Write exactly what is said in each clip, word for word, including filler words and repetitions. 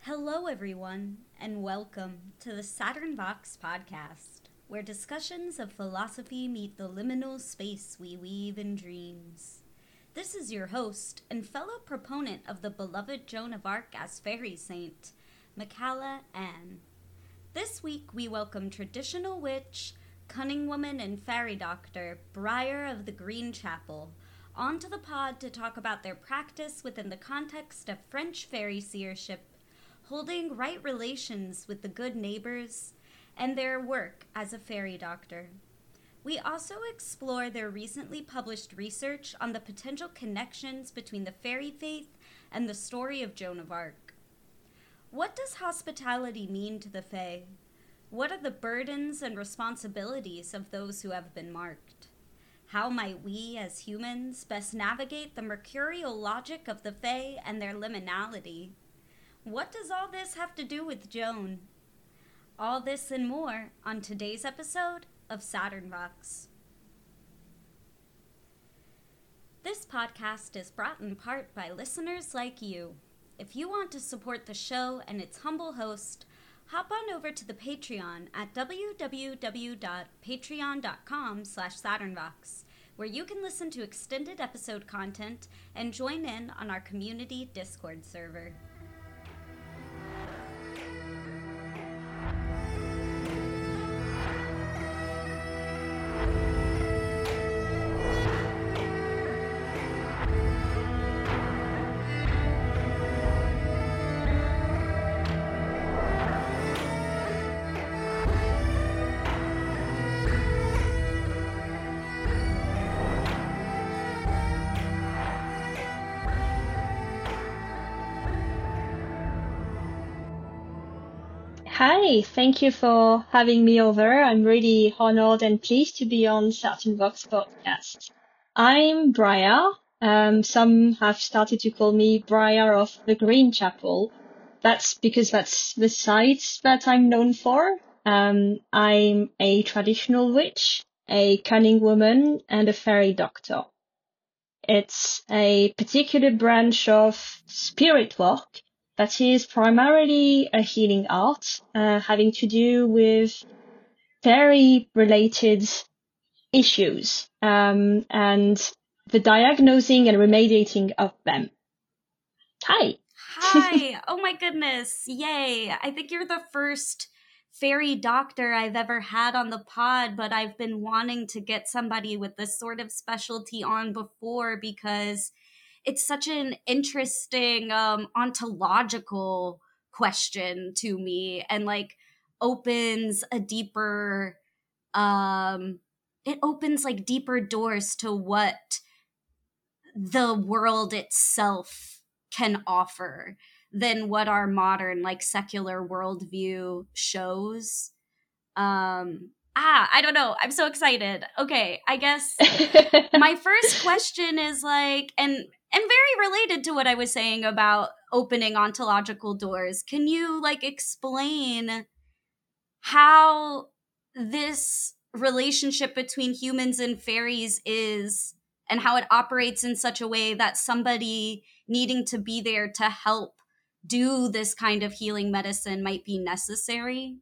Hello, everyone, and welcome to the Saturn Vox podcast, where discussions of philosophy meet the liminal space we weave in dreams. This is your host and fellow proponent of the beloved Joan of Arc as fairy saint, Michaela Ann. This week we welcome traditional witch, cunning woman, and fairy doctor Briar of the Green Chapel onto the pod to talk about their practice within the context of French fairy seership, holding right relations with the good neighbors, and their work as a fairy doctor. We also explore their recently published research on the potential connections between the fairy faith and the story of Joan of Arc. What does hospitality mean to the Fae? What are the burdens and responsibilities of those who have been marked? How might we, as humans, best navigate the mercurial logic of the Fae and their liminality? What does all this have to do with Joan? All this and more on today's episode of Saturn Vox. This podcast is brought in part by listeners like you. If you want to support the show and its humble host, hop on over to the Patreon at www.patreon.com slash SaturnVox, where you can listen to extended episode content and join in on our community Discord server. Hi, thank you for having me over. I'm really honored and pleased to be on Saturn Vox podcast. I'm Briar. Um, some have started to call me Briar of the Green Chapel. That's because that's the site that I'm known for. Um, I'm a traditional witch, a cunning woman, and a fairy doctor. It's a particular branch of spirit work that is primarily a healing art, uh, having to do with fairy-related issues, um, and the diagnosing and remediating of them. Hi. Hi. Oh my goodness. Yay. I think you're the first fairy doctor I've ever had on the pod, but I've been wanting to get somebody with this sort of specialty on before because it's such an interesting um, ontological question to me, and like opens a deeper, um, it opens like deeper doors to what the world itself can offer than what our modern like secular worldview shows. Um, ah, I don't know. I'm so excited. Okay, I guess my first question is like, and and very related to what I was saying about opening ontological doors. Can you like explain how this relationship between humans and fairies is, and how it operates in such a way that somebody needing to be there to help do this kind of healing medicine might be necessary?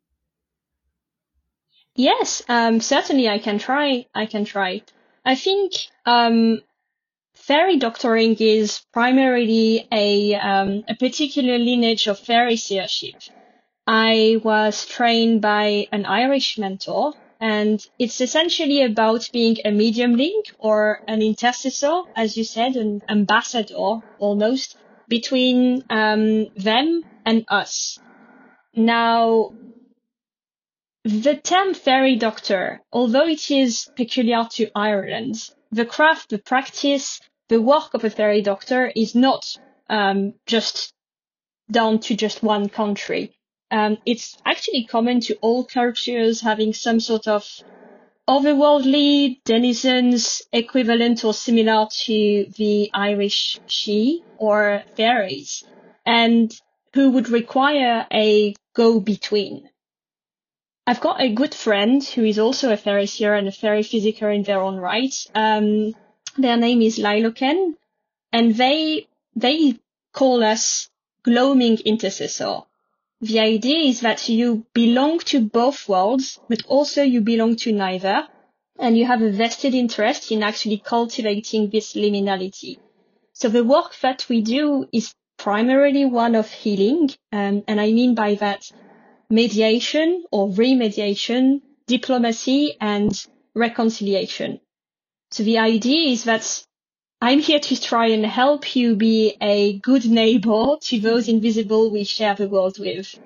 Yes, um, certainly I can try. I can try. I think um, fairy doctoring is primarily a um, a particular lineage of fairy seership. I was trained by an Irish mentor, and it's essentially about being a medium link or an intercessor, as you said, an ambassador almost, between um, them and us. Now, the term fairy doctor, although it is peculiar to Ireland, the craft, the practice, the work of a fairy doctor is not um, just down to just one country. Um, it's actually common to all cultures having some sort of otherworldly denizens equivalent or similar to the Irish Sidhe or fairies, and who would require a go-between. I've got a good friend who is also a fairy seer and a fairy physiker in their own right. Um, their name is Liloken, and they they call us gloaming intercessor. the idea is that you belong to both worlds, but also you belong to neither, and you have a vested interest in actually cultivating this liminality. So the work that we do is primarily one of healing, um, and I mean by that mediation or remediation, diplomacy, and reconciliation. So the idea is that I'm here to try and help you be a good neighbor to those invisible we share the world with.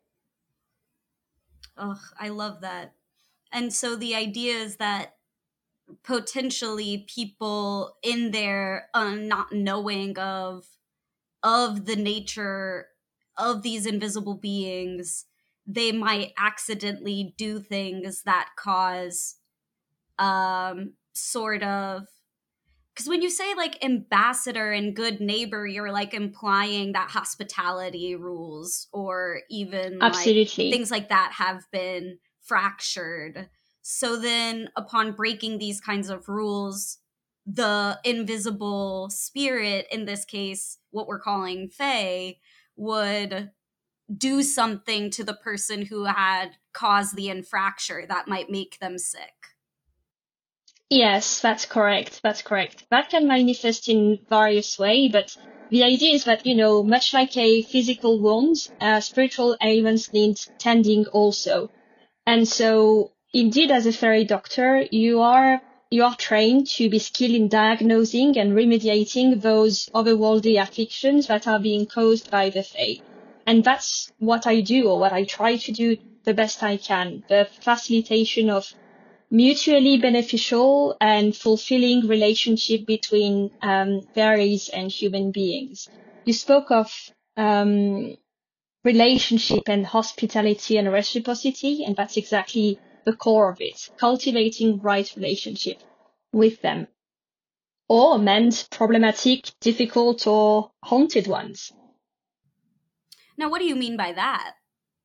Oh, I love that. And so the idea is that potentially people in their uh, not knowing of of the nature of these invisible beings, they might accidentally do things that cause um sort of, because when you say like ambassador and good neighbor, you're like implying that hospitality rules or even Absolutely. like things like that have been fractured. So then upon breaking these kinds of rules, the invisible spirit, in this case, what we're calling Fae, would do something to the person who had caused the infracture that might make them sick. Yes, that's correct. That's correct. That can manifest in various ways, but the idea is that, you know, much like a physical wound, uh, spiritual ailments need tending also. And so, indeed, as a fairy doctor, you are you are trained to be skilled in diagnosing and remediating those otherworldly afflictions that are being caused by the Fae. And that's what I do, or what I try to do the best I can. The facilitation of mutually beneficial and fulfilling relationship between um, fairies and human beings. You spoke of um, relationship and hospitality and reciprocity, and that's exactly the core of it, cultivating right relationship with them, or mend problematic, difficult, or haunted ones. Now, what do you mean by that?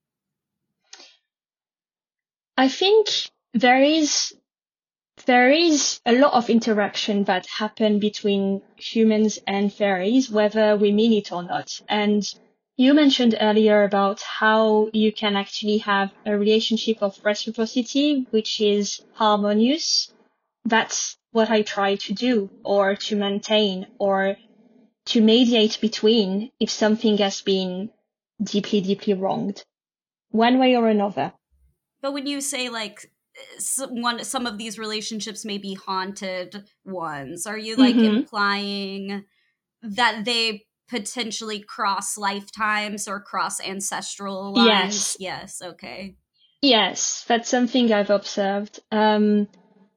I think there is there is a lot of interaction that happen between humans and fairies, whether we mean it or not. And you mentioned earlier about how you can actually have a relationship of reciprocity, which is harmonious. That's what I try to do, or to maintain, or to mediate between if something has been deeply, deeply wronged, one way or another. But when you say like some, one, some of these relationships may be haunted ones, are you like mm-hmm. implying that they potentially cross lifetimes or cross ancestral lines? Yes. Yes. Okay. Yes, that's something I've observed. Um,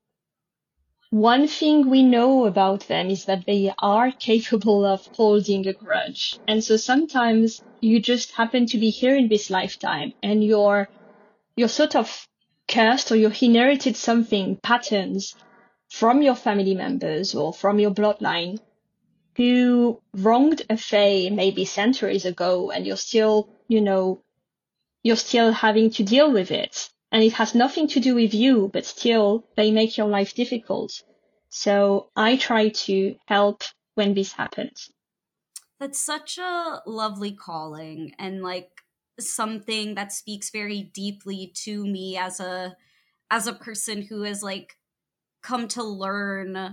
one thing we know about them is that they are capable of holding a grudge. And so sometimes you just happen to be here in this lifetime and you're, you're sort of cursed, or you inherited something, patterns from your family members or from your bloodline who wronged a Fae maybe centuries ago, and you're still, you know, you're still having to deal with it. And it has nothing to do with you, but still they make your life difficult. So I try to help when this happens. That's such a lovely calling, and like something that speaks very deeply to me as a as a person who has like come to learn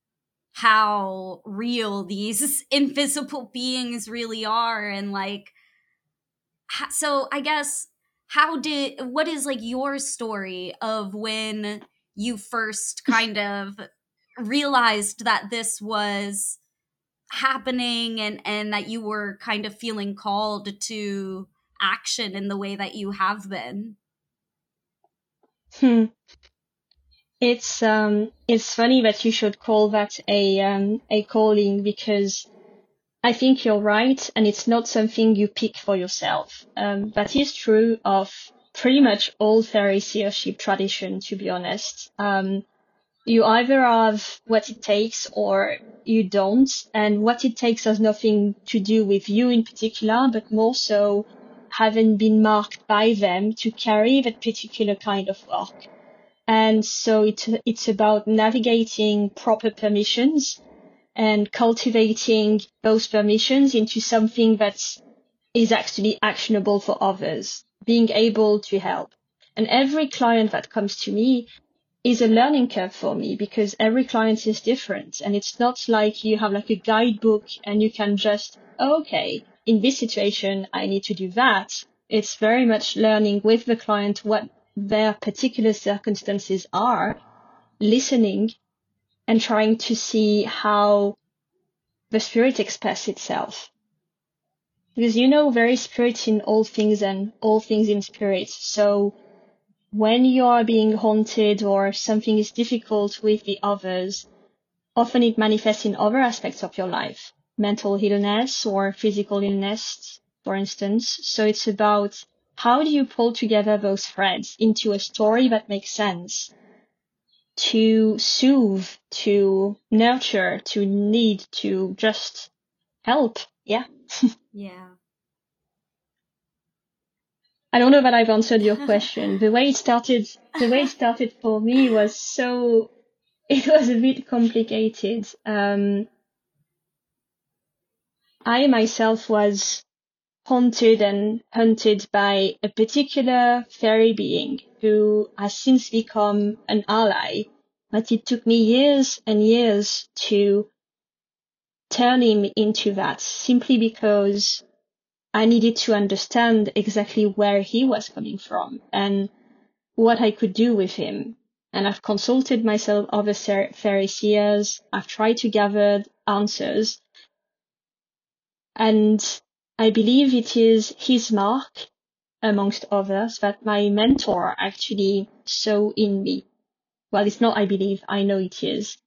how real these invisible beings really are. And like, so I guess, how did what is like your story of when you first kind of realized that this was happening, and and that you were kind of feeling called to action in the way that you have been? Hmm. It's um it's funny that you should call that a um a calling, because I think you're right, and it's not something you pick for yourself. Um, that is true of pretty much all fairy seership tradition, to be honest. Um, you either have what it takes or you don't, and what it takes has nothing to do with you in particular, but more so having been marked by them to carry that particular kind of work. And so it's, it's about navigating proper permissions and cultivating those permissions into something that is actually actionable for others, being able to help. And every client that comes to me is a learning curve for me because every client is different. And it's not like you have like a guidebook and you can just, okay, in this situation, I need to do that. It's very much learning with the client what their particular circumstances are, listening and trying to see how the spirit expresses itself. Because you know, there is spirit in all things and all things in spirit. So when you are being haunted or something is difficult with the others, often it manifests in other aspects of your life, mental illness or physical illness, for instance. So it's about how do you pull together those threads into a story that makes sense to soothe, to nurture, to need, to just help. Yeah. Yeah. I don't know that I've answered your question. The way it started, the way it started for me was so, it was a bit complicated. Um, I myself was haunted and hunted by a particular fairy being who has since become an ally, but it took me years and years to turn him into that simply because I needed to understand exactly where he was coming from and what I could do with him. And I've consulted myself other fairy seers. I've tried to gather answers. And I believe it is his mark, amongst others, that my mentor actually saw in me. Well, it's not I believe, I know it is.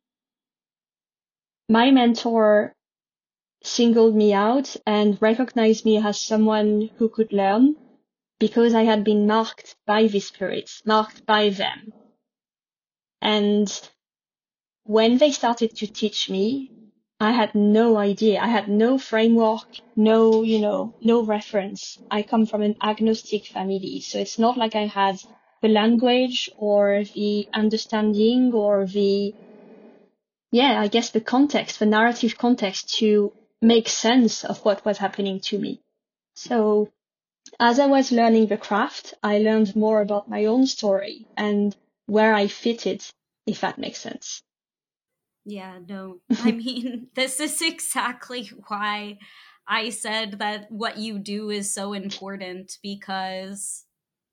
My mentor singled me out and recognized me as someone who could learn because I had been marked by the spirits, marked by them. And when they started to teach me, I had no idea. I had no framework, no, you know, no reference. I come from an agnostic family, so it's not like I had the language or the understanding or the, yeah, I guess the context, the narrative context to make sense of what was happening to me. So as I was learning the craft, I learned more about my own story and where I fitted, if that makes sense. Yeah, no, I mean, this is exactly why I said that what you do is so important, because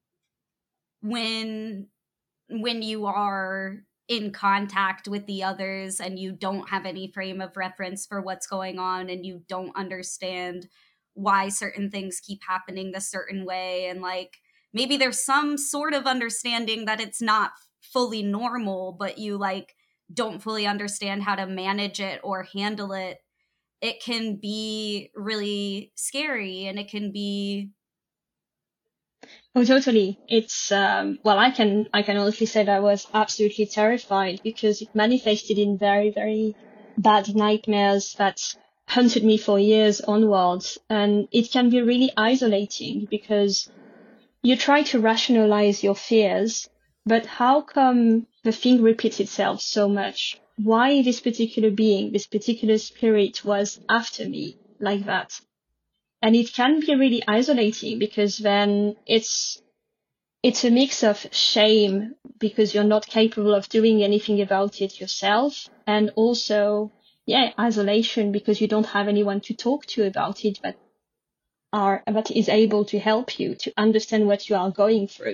when when you are in contact with the others and you don't have any frame of reference for what's going on and you don't understand why certain things keep happening a certain way, and like maybe there's some sort of understanding that it's not fully normal, but you like don't fully understand how to manage it or handle it, it can be really scary, and it can be Oh, totally. It's, um, well, I can, I can honestly say that I was absolutely terrified because it manifested in very, very bad nightmares that hunted me for years onwards. And it can be really isolating because you try to rationalize your fears, but how come the thing repeats itself so much? Why this particular being, this particular spirit was after me like that? And it can be really isolating because then it's, it's a mix of shame because you're not capable of doing anything about it yourself. And also, yeah, isolation because you don't have anyone to talk to about it, but are, that is able to help you to understand what you are going through.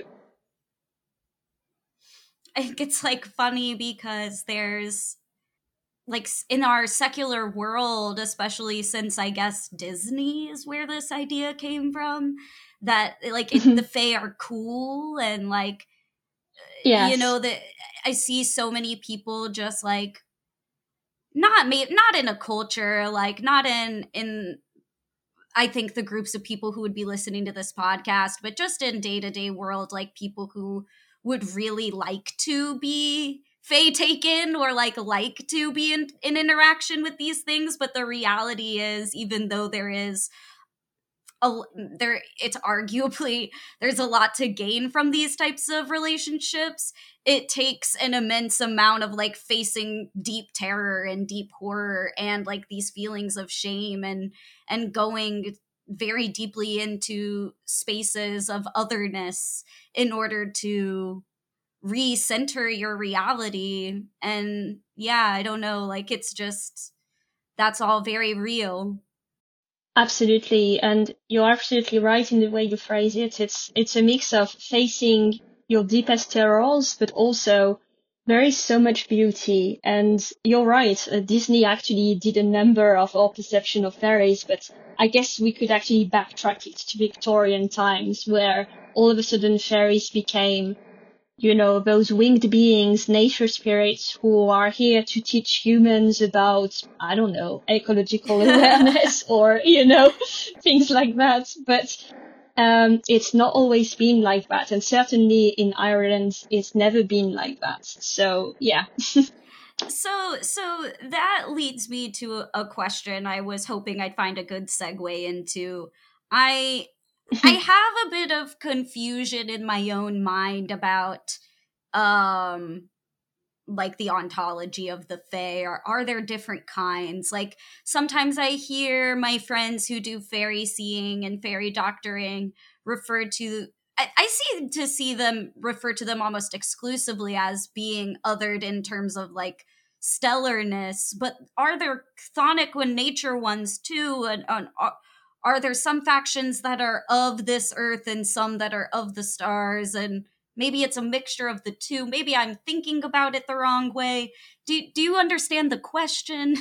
I think it's like funny because there's like in our secular world, especially since I guess Disney is where this idea came from, that like it, the Fae are cool, and like, yes. You know, that I see so many people just like not me, not in a culture, like not in, in, I think the groups of people who would be listening to this podcast, but just in day-to-day world, like people who would really like to be Fae taken or like like to be in, in interaction with these things. But the reality is, even though there is a, there, it's arguably there's a lot to gain from these types of relationships, it takes an immense amount of like facing deep terror and deep horror and like these feelings of shame and and going very deeply into spaces of otherness in order to recenter your reality. And yeah, I don't know, like it's just, that's all very real. Absolutely. And you're absolutely right in the way you phrase it. It's, it's a mix of facing your deepest terrors, but also there is so much beauty. And you're right. Uh, Disney actually did a number of our perception of fairies, but I guess we could actually backtrack it to Victorian times where all of a sudden fairies became, you know, those winged beings, nature spirits who are here to teach humans about, I don't know, ecological awareness or, you know, things like that. But um, it's not always been like that. And certainly in Ireland, it's never been like that. So, yeah. So, so that leads me to a question I was hoping I'd find a good segue into. I I have a bit of confusion in my own mind about um like the ontology of the Fae. Or are there different kinds? Like sometimes I hear my friends who do fairy seeing and fairy doctoring refer to I, I seem to see them refer to them almost exclusively as being othered in terms of like stellarness, but are there chthonic and nature ones too? And, and are, are there some factions that are of this earth and some that are of the stars? And maybe it's a mixture of the two. Maybe I'm thinking about it the wrong way. Do, do you understand the question?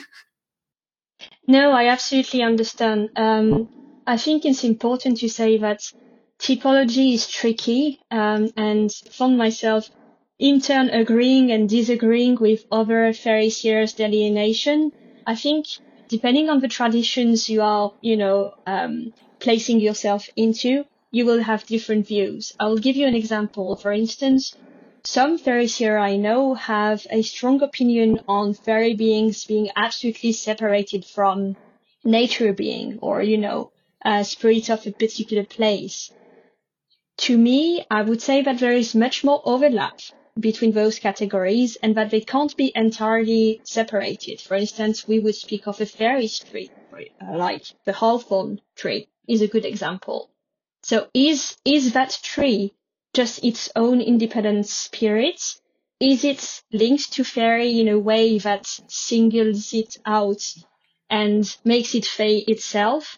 No, I absolutely understand. Um, I think it's important to say that typology is tricky, um, and found myself in turn agreeing and disagreeing with other fairy seers' delineation. I think depending on the traditions you are, you know, um, placing yourself into, you will have different views. I will give you an example. For instance, some fairy seers I know have a strong opinion on fairy beings being absolutely separated from nature being or, you know, uh, spirit of a particular place. To me, I would say that there is much more overlap between those categories and that they can't be entirely separated. For instance, we would speak of a fairy tree, uh, like the hawthorn tree is a good example. So is, is that tree just its own independent spirit? Is it linked to fairy in a way that singles it out and makes it fae itself?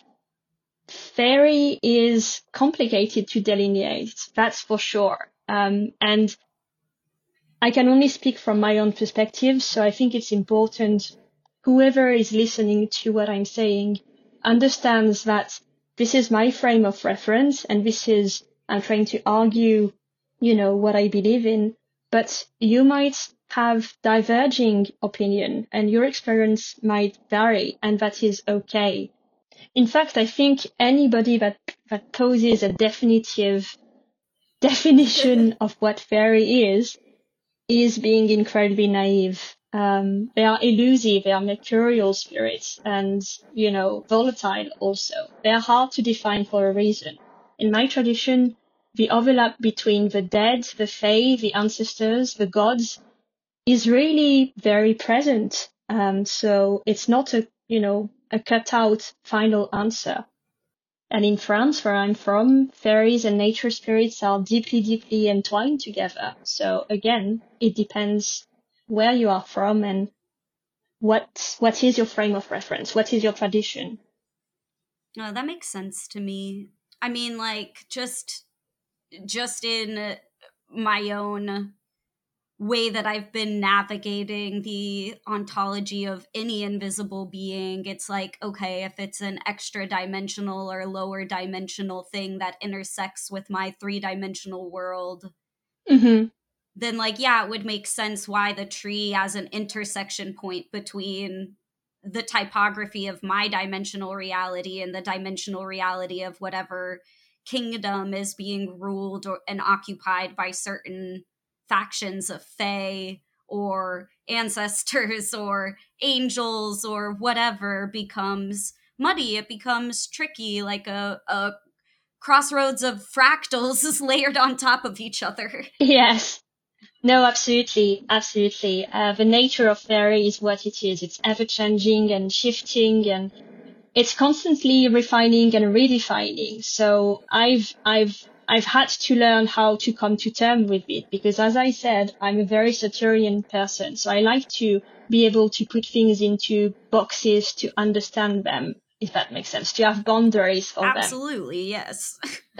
Fairy is complicated to delineate, that's for sure. Um, and I can only speak from my own perspective, so I think it's important whoever is listening to what I'm saying understands that this is my frame of reference and this is, I'm trying to argue, you know, what I believe in, but you might have diverging opinion and your experience might vary and that is okay. In fact, I think anybody that, that poses a definitive definition of what fairy is, is being incredibly naive. Um, they are elusive, they are mercurial spirits and, you know, volatile also. They are hard to define for a reason. In my tradition, the overlap between the dead, the fae, the ancestors, the gods is really very present. Um, so it's not a, you know, a cut out final answer. And in France, where I'm from, fairies and nature spirits are deeply, deeply entwined together. So again, it depends where you are from and what, what is your frame of reference? What is your tradition? Oh, that makes sense to me. I mean, like, just, just in my own way that I've been navigating the ontology of any invisible being, it's like, okay, if it's an extra dimensional or lower dimensional thing that intersects with my three dimensional world, mm-hmm. then like, yeah, it would make sense why the tree as an intersection point between the typography of my dimensional reality and the dimensional reality of whatever kingdom is being ruled or, and occupied by certain factions of fae or ancestors or angels or whatever becomes muddy. It becomes tricky, like a, a crossroads of fractals layered on top of each other. Yes. No, absolutely. Absolutely. Uh, the nature of fairy is what it is. It's ever changing and shifting and it's constantly refining and redefining. So I've, I've, I've had to learn how to come to terms with it because, as I said, I'm a very Saturnian person. So I like to be able to put things into boxes to understand them, if that makes sense, to have boundaries for them. Absolutely, yes.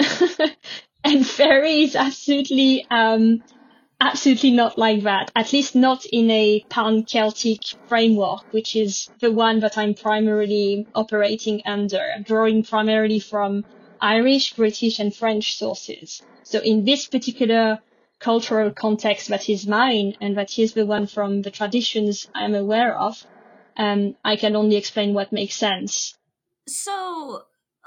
And fairy is absolutely, um, absolutely not like that, at least not in a pan-Celtic framework, which is the one that I'm primarily operating under, drawing primarily from Irish, British, and French sources. So in this particular cultural context that is mine, and that is the one from the traditions I'm aware of, um, I can only explain what makes sense. So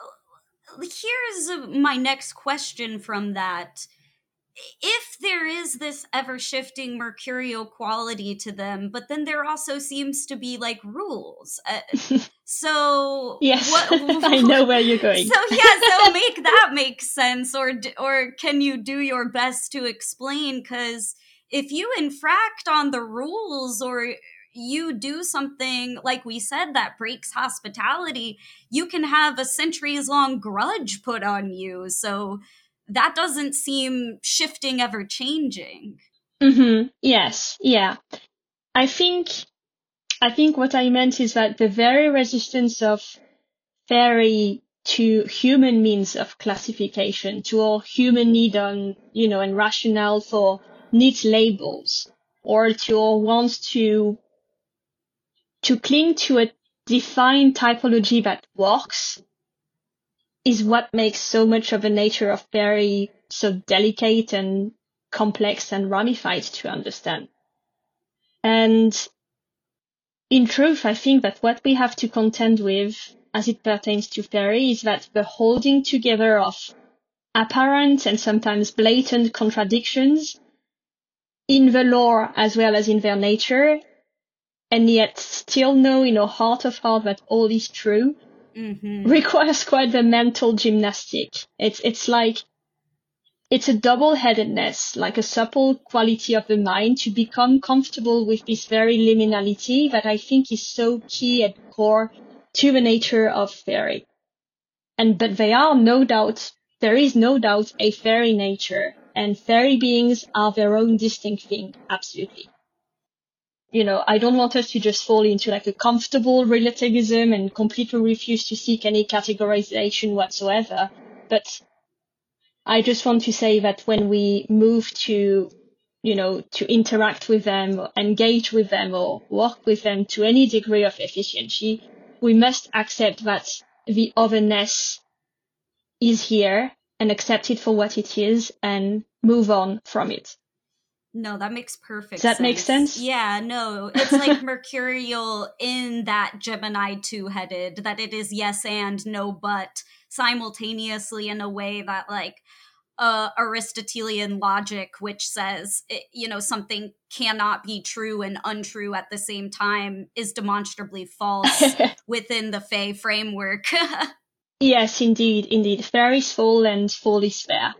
here's my next question from that. If there is this ever-shifting mercurial quality to them, but then there also seems to be like rules. Uh, so yes, what, I know where you're going. So yeah, so make that make sense, or or can you do your best to explain? Because if you infract on the rules, or you do something, like we said, that breaks hospitality, you can have a centuries-long grudge put on you. So that doesn't seem shifting, ever changing. Mm-hmm. Yes. Yeah. I think, I think what I meant is that the very resistance of fairy to human means of classification, to our human need on, you know, and rationale for neat labels, or to our want to, to cling to a defined typology that works, is what makes so much of the nature of fairy so delicate and complex and ramified to understand. And in truth, I think that what we have to contend with as it pertains to fairy is that the holding together of apparent and sometimes blatant contradictions in the lore as well as in their nature, and yet still know in our heart of heart that all is true, mm-hmm. requires quite the mental gymnastic. It's, it's like, it's a double-headedness, like a supple quality of the mind to become comfortable with this very liminality that I think is so key and core to the nature of fairy. And, but they are no doubt, there is no doubt a fairy nature, and fairy beings are their own distinct thing, absolutely. You know, I don't want us to just fall into like a comfortable relativism and completely refuse to seek any categorization whatsoever, but I just want to say that when we move to, you know, to interact with them, or engage with them, or work with them to any degree of efficiency, we must accept that the otherness is here and accept it for what it is and move on from it. No, that makes perfect sense. Does that make sense? Yeah, no. It's like mercurial in that Gemini two-headed, that it is yes and no but simultaneously, in a way that like uh, Aristotelian logic, which says, it, you know, something cannot be true and untrue at the same time, is demonstrably false within the Fae framework. Yes, indeed, indeed. Fair is full and full is fair.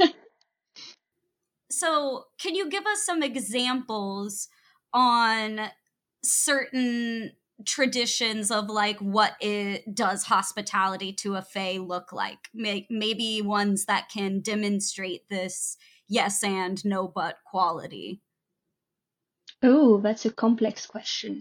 So, can you give us some examples on certain traditions of like what it does hospitality to a fae look like? Maybe ones that can demonstrate this yes and no but quality. Oh, that's a complex question.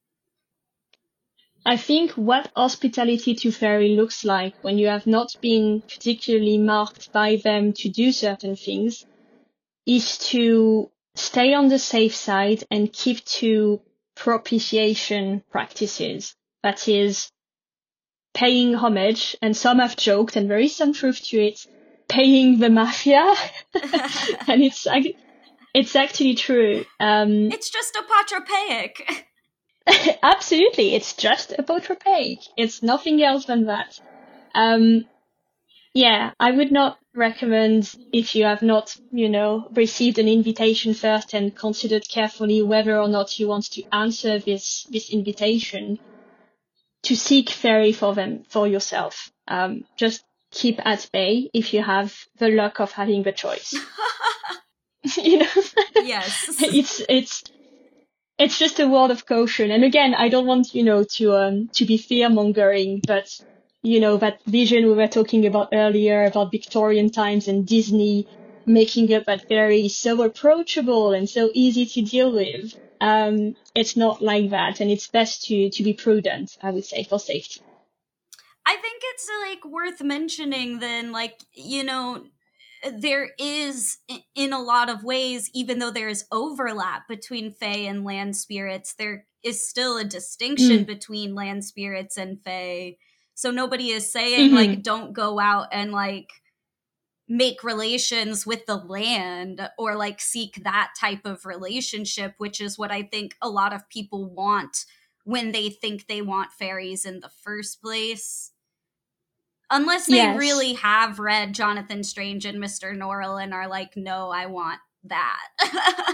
I think what hospitality to fairy looks like when you have not been particularly marked by them to do certain things is to stay on the safe side and keep to propitiation practices. That is, paying homage, and some have joked, and there is some truth to it, paying the mafia. And it's it's actually true. Um, it's just apotropaic. Absolutely, it's just apotropaic. It's nothing else than that. Um, yeah, I would not recommend, if you have not, you know, received an invitation first and considered carefully whether or not you want to answer this, this invitation, to seek fairy for them, for yourself. Um, just keep at bay if you have the luck of having the choice. You know? Yes. It's, it's, it's just a word of caution. And again, I don't want, you know, to, um, to be fear mongering, but, you know, that vision we were talking about earlier about Victorian times and Disney making up that fairy so approachable and so easy to deal with. Um, it's not like that. And it's best to, to be prudent, I would say, for safety. I think it's like worth mentioning then, like, you know, there is, in a lot of ways, even though there is overlap between fae and land spirits, there is still a distinction mm. between land spirits and fae. So nobody is saying, mm-hmm. like, don't go out and, like, make relations with the land or, like, seek that type of relationship, which is what I think a lot of people want when they think they want fairies in the first place. Unless they yes. really have read Jonathan Strange and Mister Norrell and are like, no, I want that.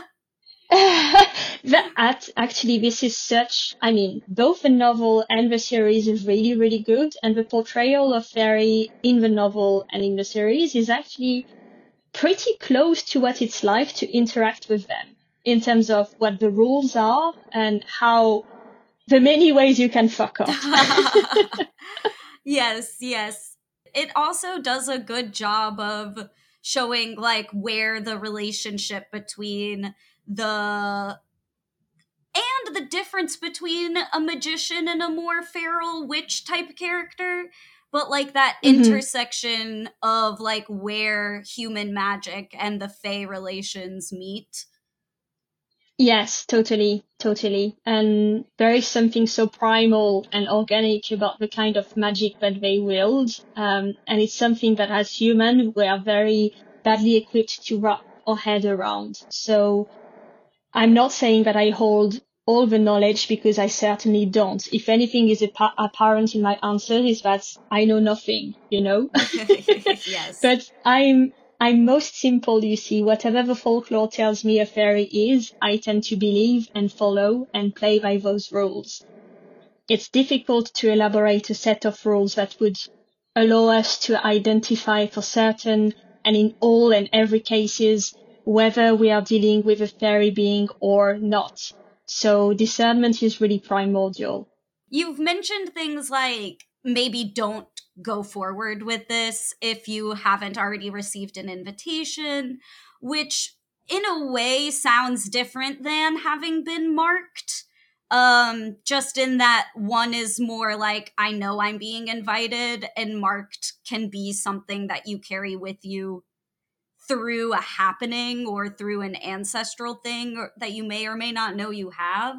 that actually, this is such, I mean, both the novel and the series is really, really good. And the portrayal of fairy in the novel and in the series is actually pretty close to what it's like to interact with them in terms of what the rules are and how the many ways you can fuck up. Yes, yes. It also does a good job of showing, like, where the relationship between the... and the difference between a magician and a more feral witch type character, but, like, that mm-hmm. intersection of, like, where human magic and the fae relations meet. Yes, totally, totally. And there is something so primal and organic about the kind of magic that they wield. Um, and it's something that as humans, we are very badly equipped to wrap our head around. So I'm not saying that I hold all the knowledge because I certainly don't. If anything is ap- apparent in my answer is that I know nothing, you know? Yes. But I'm... I'm most simple, you see. Whatever the folklore tells me a fairy is, I tend to believe and follow and play by those rules. It's difficult to elaborate a set of rules that would allow us to identify for certain and in all and every cases whether we are dealing with a fairy being or not. So discernment is really primordial. You've mentioned things like maybe don't go forward with this if you haven't already received an invitation, which in a way sounds different than having been marked. Um, just in that one is more like, I know I'm being invited, and marked can be something that you carry with you through a happening or through an ancestral thing or, that you may or may not know you have.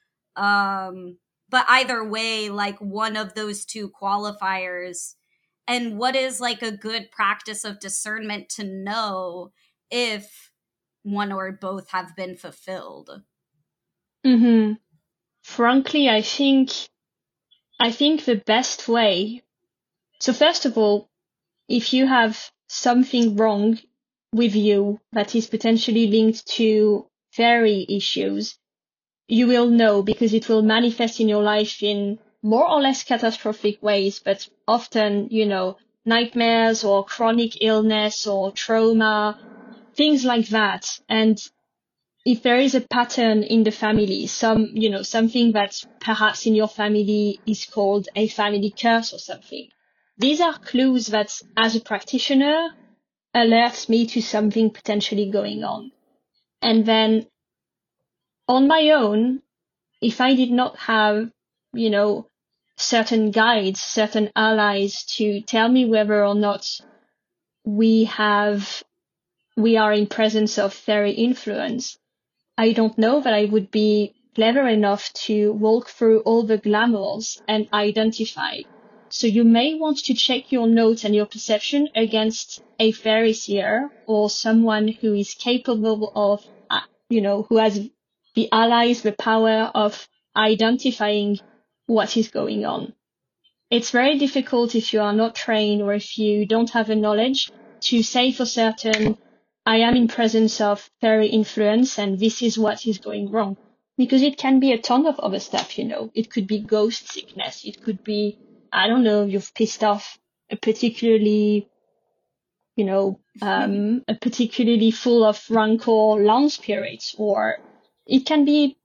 Um, but either way, like, one of those two qualifiers, and what is, like, a good practice of discernment to know if one or both have been fulfilled? Mm-hmm. Frankly, I think, I think the best way. So first of all, if you have something wrong with you that is potentially linked to fairy issues, you will know because it will manifest in your life in more or less catastrophic ways, but often, you know, nightmares or chronic illness or trauma, things like that. And if there is a pattern in the family, some, you know, something that perhaps in your family is called a family curse or something, these are clues that as a practitioner alerts me to something potentially going on. And then on my own, if I did not have, you know, certain guides, certain allies to tell me whether or not we have, we are in presence of fairy influence, I don't know that I would be clever enough to walk through all the glamours and identify. So you may want to check your notes and your perception against a fairy seer or someone who is capable of, uh, you know, who has the allies, the power of identifying what is going on. It's very difficult if you are not trained or if you don't have the knowledge to say for certain, I am in presence of fairy influence and this is what is going wrong. Because it can be a ton of other stuff, you know. It could be ghost sickness. It could be, I don't know, you've pissed off a particularly, you know, um, a particularly full of rancor land spirits, or it can be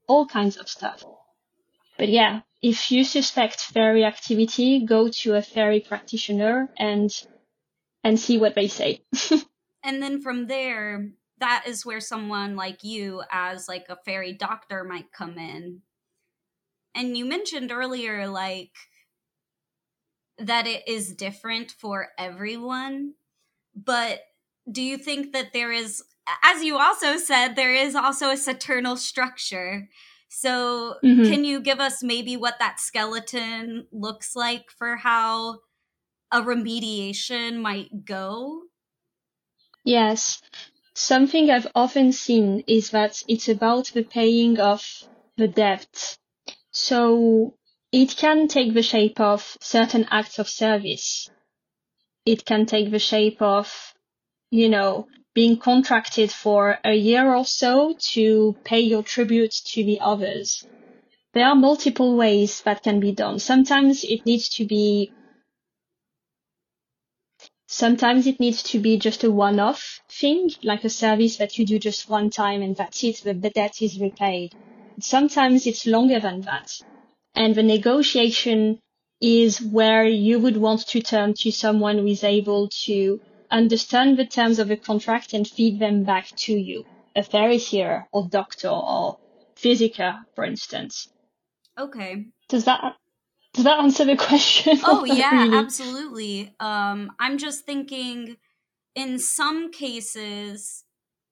all kinds of stuff. But yeah, if you suspect fairy activity, go to a fairy practitioner and and see what they say. And then from there, that is where someone like you, as like a fairy doctor, might come in. And you mentioned earlier, like, that it is different for everyone. But do you think that there is, as you also said, there is also a saturnal structure? So Mm-hmm. Can you give us maybe what that skeleton looks like for how a remediation might go? Yes. Something I've often seen is that it's about the paying of the debt. So it can take the shape of certain acts of service. It can take the shape of, you know, being contracted for a year or so to pay your tribute to the others. There are multiple ways that can be done. Sometimes it needs to be Sometimes it needs to be just a one-off thing, like a service that you do just one time and that's it, the, the debt is repaid. Sometimes it's longer than that. And the negotiation is where you would want to turn to someone who is able to understand the terms of a contract and feed them back to you. A therapist or doctor or physician, for instance. Okay. Does that Does that answer the question? Oh, yeah, really? absolutely. Um, I'm just thinking in some cases,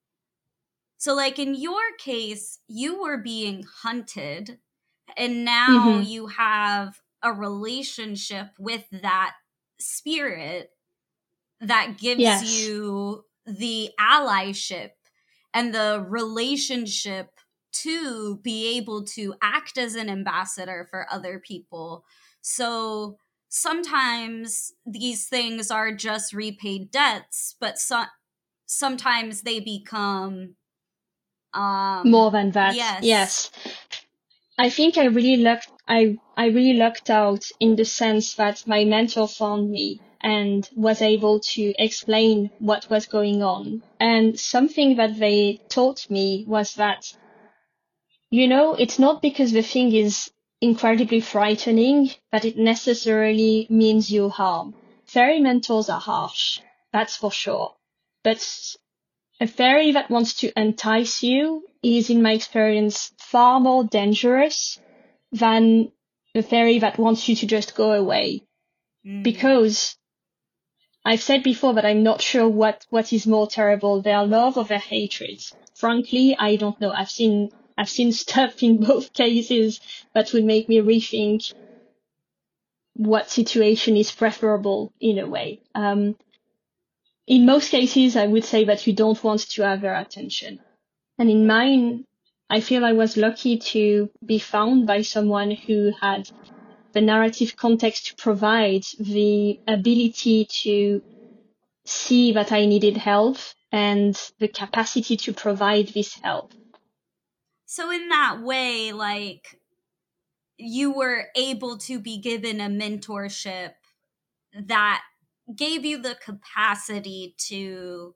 so like in your case, you were being hunted, and now Mm-hmm. you have a relationship with that spirit that gives Yes. you the allyship and the relationship to be able to act as an ambassador for other people. So sometimes these things are just repaid debts, but so- sometimes they become um More than that. yes. Yes. I think I really lucked I I really lucked out in the sense that my mentor found me and was able to explain what was going on. And something that they taught me was that, you know, it's not because the thing is incredibly frightening that it necessarily means you harm. Fairy mentors are harsh, that's for sure. But a fairy that wants to entice you is, in my experience, far more dangerous than a fairy that wants you to just go away. Mm. Because I've said before that I'm not sure what, what is more terrible, their love or their hatred. Frankly, I don't know. I've seen, I've seen stuff in both cases that would make me rethink what situation is preferable in a way. Um, in most cases, I would say that you don't want to have their attention. And in mine, I feel I was lucky to be found by someone who had the narrative context to provide the ability to see that I needed help and the capacity to provide this help. So in that way, like, you were able to be given a mentorship that gave you the capacity to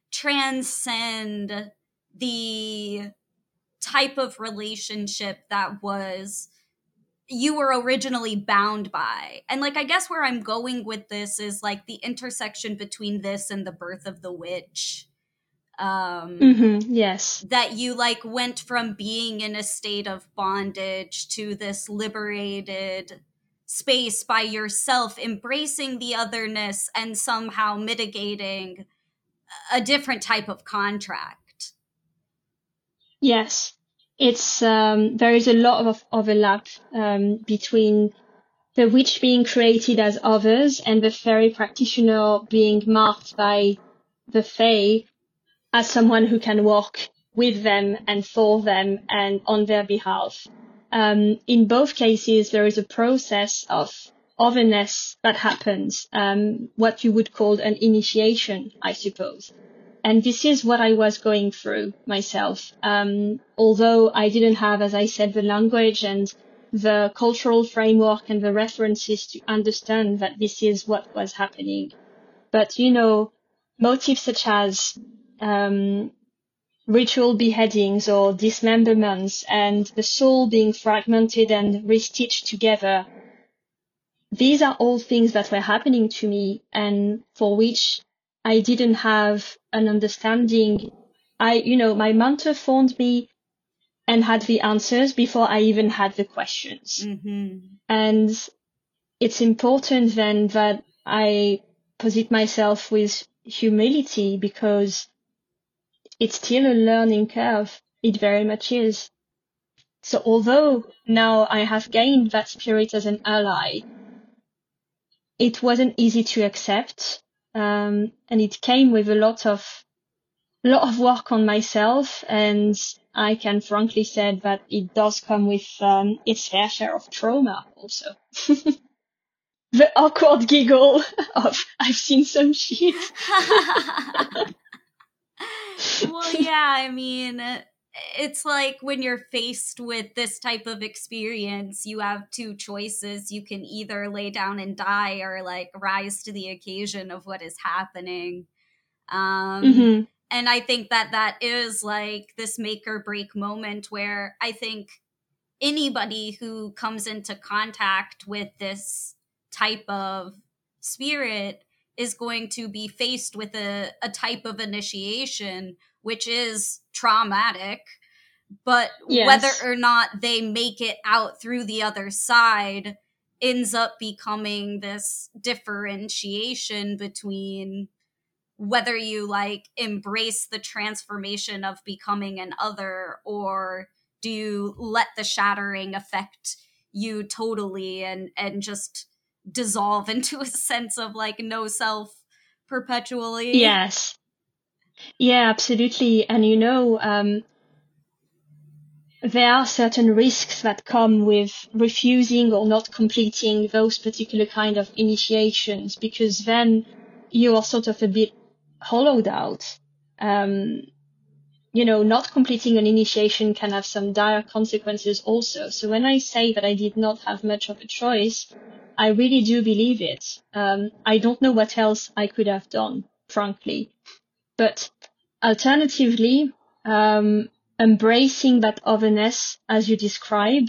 transcend the type of relationship that was you were originally bound by. And like, I guess where I'm going with this is like the intersection between this and the birth of the witch. Um, mm-hmm, yes. That you like went from being in a state of bondage to this liberated space by yourself, embracing the otherness and somehow mitigating a different type of contract. Yes. It's, um, there is a lot of overlap, um, between the witch being created as others and the fairy practitioner being marked by the fae as someone who can work with them and for them and on their behalf. Um, in both cases, there is a process of otherness that happens, um, what you would call an initiation, I suppose. And this is what I was going through myself. Um, although I didn't have, as I said, the language and the cultural framework and the references to understand that this is what was happening. But, you know, motifs such as um, ritual beheadings or dismemberments and the soul being fragmented and restitched together. These are all things that were happening to me and for which I didn't have an understanding. I, you know, my mentor phoned me and had the answers before I even had the questions. Mm-hmm. And it's important then that I posit myself with humility because it's still a learning curve. It very much is. So although now I have gained that spirit as an ally, it wasn't easy to accept. Um, and it came with a lot of, a lot of work on myself. And I can frankly say that it does come with, um, its fair share of trauma also. The awkward giggle of, I've seen some shit. Well, yeah, I mean, it's like when you're faced with this type of experience, you have two choices. You can either lay down and die or like rise to the occasion of what is happening. Um, mm-hmm. And I think that that is like this make or break moment where I think anybody who comes into contact with this type of spirit is going to be faced with a, a type of initiation which is traumatic, but Yes. whether or not they make it out through the other side ends up becoming this differentiation between whether you like embrace the transformation of becoming an other, or do you let the shattering affect you totally and and just dissolve into a sense of like no self perpetually? Yes. Yeah, absolutely. And you know, um, there are certain risks that come with refusing or not completing those particular kind of initiations, because then you are sort of a bit hollowed out. Um, you know, not completing an initiation can have some dire consequences also. So when I say that I did not have much of a choice, I really do believe it. Um, I don't know what else I could have done, frankly. But alternatively, um, embracing that otherness as you describe,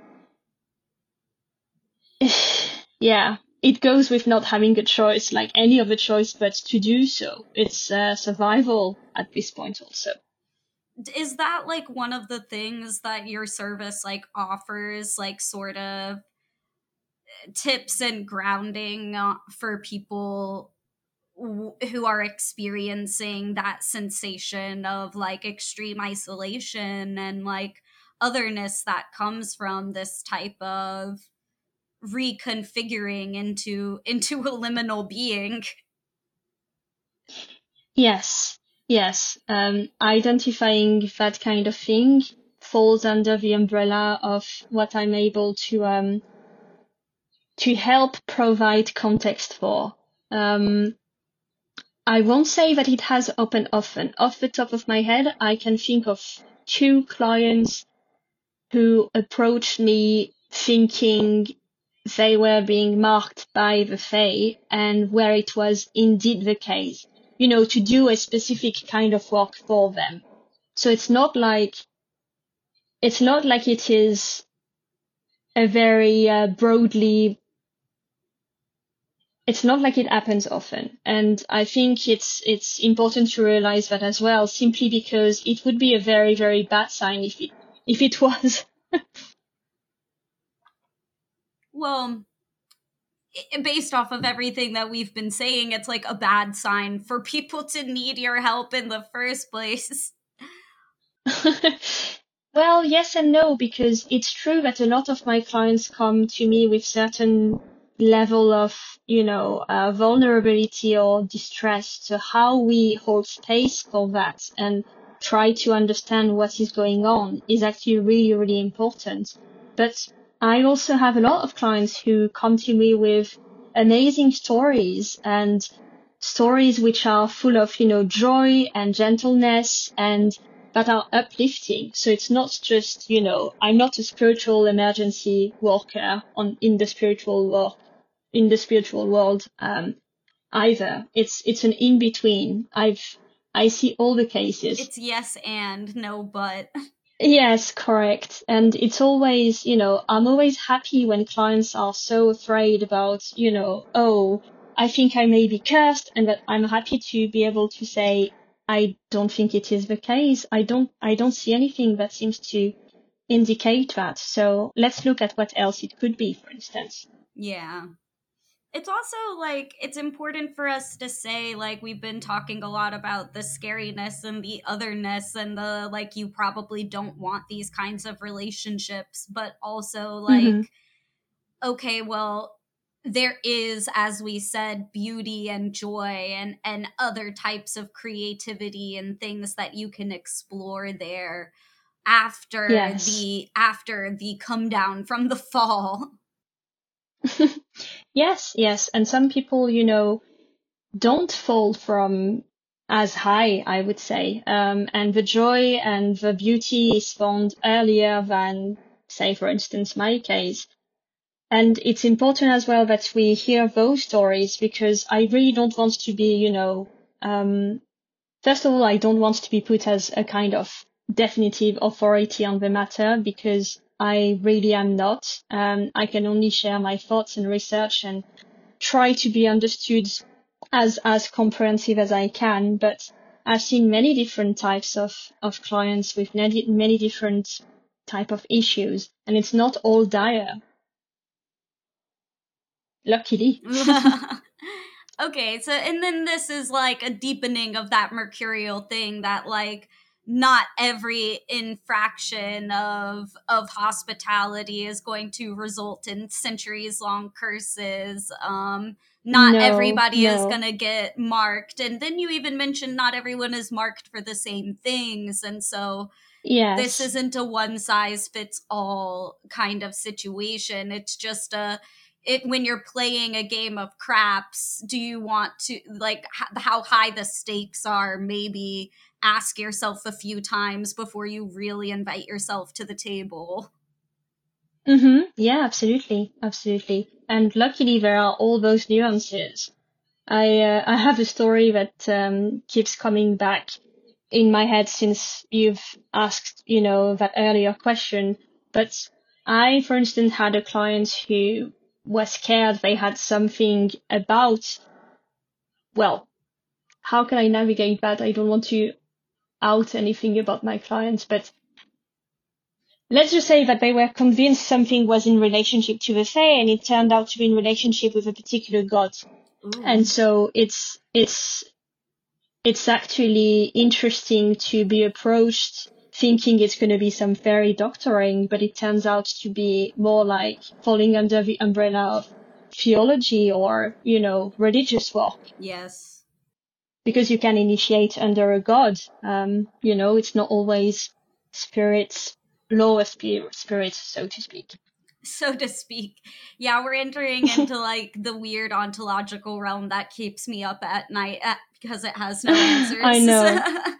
yeah, it goes with not having a choice, like any other choice, but to do so. It's uh, survival at this point also. Is that like one of the things that your service like offers, like sort of tips and grounding uh, for people who are experiencing that sensation of like extreme isolation and like otherness that comes from this type of reconfiguring into into a liminal being? Yes, yes. Um, identifying that kind of thing falls under the umbrella of what I'm able to um to help provide context for. Um, I won't say that it has happened often. Off the top of my head, I can think of two clients who approached me thinking they were being marked by the Fae, and where it was indeed the case, you know, to do a specific kind of work for them. So it's not like, it's not like it is a very uh, broadly It's not like it happens often. And I think it's, it's important to realize that as well, simply because it would be a very, very bad sign if it, if it was. Well, based off of everything that we've been saying, it's like a bad sign for people to need your help in the first place. Well, yes and no, because it's true that a lot of my clients come to me with certain level of, you know, uh, vulnerability or distress. So how we hold space for that and try to understand what is going on is actually really, really important. But I also have a lot of clients who come to me with amazing stories and stories which are full of, you know, joy and gentleness and that are uplifting. So it's not just, you know, I'm not a spiritual emergency worker on in the spiritual world, in the spiritual world, um, either. It's, it's an in between. I've, I see all the cases. It's yes and no but. Yes, correct. And it's always, you know, I'm always happy when clients are so afraid about, you know, oh, I think I may be cursed, and that I'm happy to be able to say, I don't think it is the case. I don't, I don't see anything that seems to indicate that. So let's look at what else it could be, for instance. Yeah. It's also, like, it's important for us to say, like, we've been talking a lot about the scariness and the otherness and the, like, you probably don't want these kinds of relationships, but also, like, mm-hmm. okay, well, there is, as we said, beauty and joy and, and other types of creativity and things that you can explore there after yes. the after the come down from the fall. Yes, yes. And some people, you know, don't fall from as high, I would say. Um, and the joy and the beauty is found earlier than, say, for instance, my case. And it's important as well that we hear those stories, because I really don't want to be, you know, um, first of all, I don't want to be put as a kind of definitive authority on the matter, because I really am not. Um, I can only share my thoughts and research and try to be understood as, as comprehensive as I can. But I've seen many different types of, of clients with many, many different type of issues, and it's not all dire. Luckily. Okay, so, and then this is like a deepening of that mercurial thing that, like, not every infraction of of hospitality is going to result in centuries long curses. Um, not no, everybody no. is going to get marked. And then you even mentioned not everyone is marked for the same things. And so yes. This isn't a one size fits all kind of situation. It's just a, it, when you're playing a game of craps, do you want to, like, h- how high the stakes are, maybe ask yourself a few times before you really invite yourself to the table. Mm-hmm. Yeah, absolutely. Absolutely. And luckily there are all those nuances. I, uh, I have a story that, um, keeps coming back in my head since you've asked, you know, that earlier question. But I, for instance, had a client who was scared they had something about, well, how can I navigate that? I don't want to out anything about my clients, but let's just say that they were convinced something was in relationship to the Fae, and it turned out to be in relationship with a particular god. Ooh. And so it's, it's, it's actually interesting to be approached thinking it's going to be some fairy doctoring, but it turns out to be more like falling under the umbrella of theology or, you know, religious work. Yes. Because you can initiate under a god. Um, you know, it's not always spirits, lower spirit, spirits, so to speak. So to speak. Yeah, we're entering into like the weird ontological realm that keeps me up at night at, because it has no answers. I know.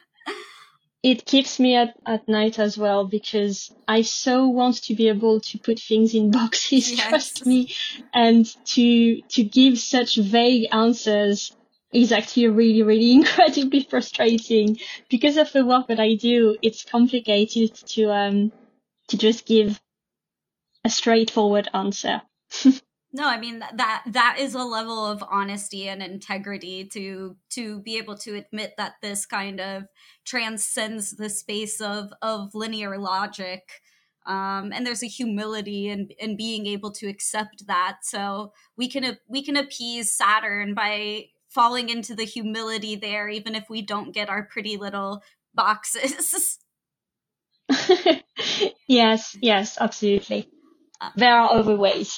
It keeps me at, at night as well, because I so want to be able to put things in boxes, yes. Trust me, and to to give such vague answers is actually really, really incredibly frustrating. Because of the work that I do, it's complicated to um to just give a straightforward answer. No, I mean, that that is a level of honesty and integrity to to be able to admit that this kind of transcends the space of of linear logic. Um, and there's a humility in, in being able to accept that. So we can we can appease Saturn by falling into the humility there, even if we don't get our pretty little boxes. Yes, yes, absolutely. There are other ways.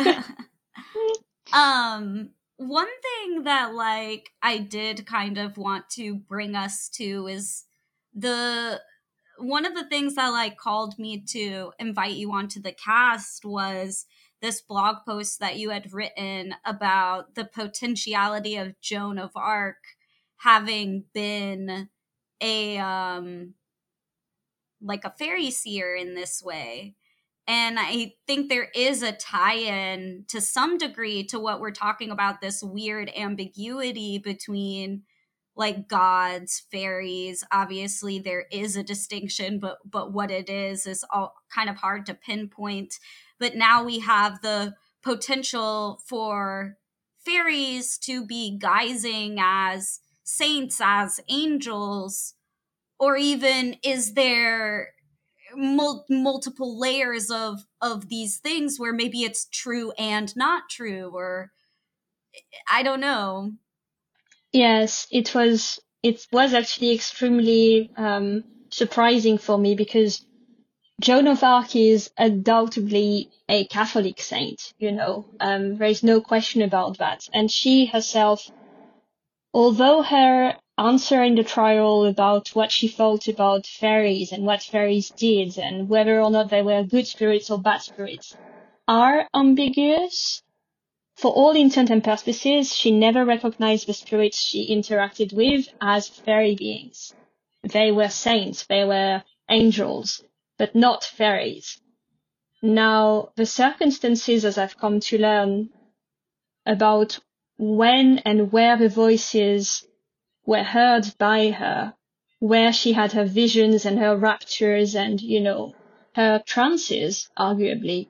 um, one thing that, like, I did kind of want to bring us to is the one of the things that, like, called me to invite you onto the cast was this blog post that you had written about the potentiality of Joan of Arc having been a um like a fairy seer in this way. And I think there is a tie-in to some degree to what we're talking about, this weird ambiguity between like gods, fairies. Obviously there is a distinction, but but what it is is all kind of hard to pinpoint. But now we have the potential for fairies to be guising as saints, as angels, or even is there mul- multiple layers of of these things where maybe it's true and not true, or I don't know. Yes, it was it was actually extremely um, surprising for me because Joan of Arc is undoubtedly a Catholic saint, you know. Um, there is no question about that. And she herself, although her answer in the trial about what she felt about fairies and what fairies did and whether or not they were good spirits or bad spirits are ambiguous, for all intent and purposes, she never recognized the spirits she interacted with as fairy beings. They were saints, they were angels, but not fairies. Now, the circumstances, as I've come to learn about when and where the voices were heard by her, where she had her visions and her raptures and, you know, her trances, arguably,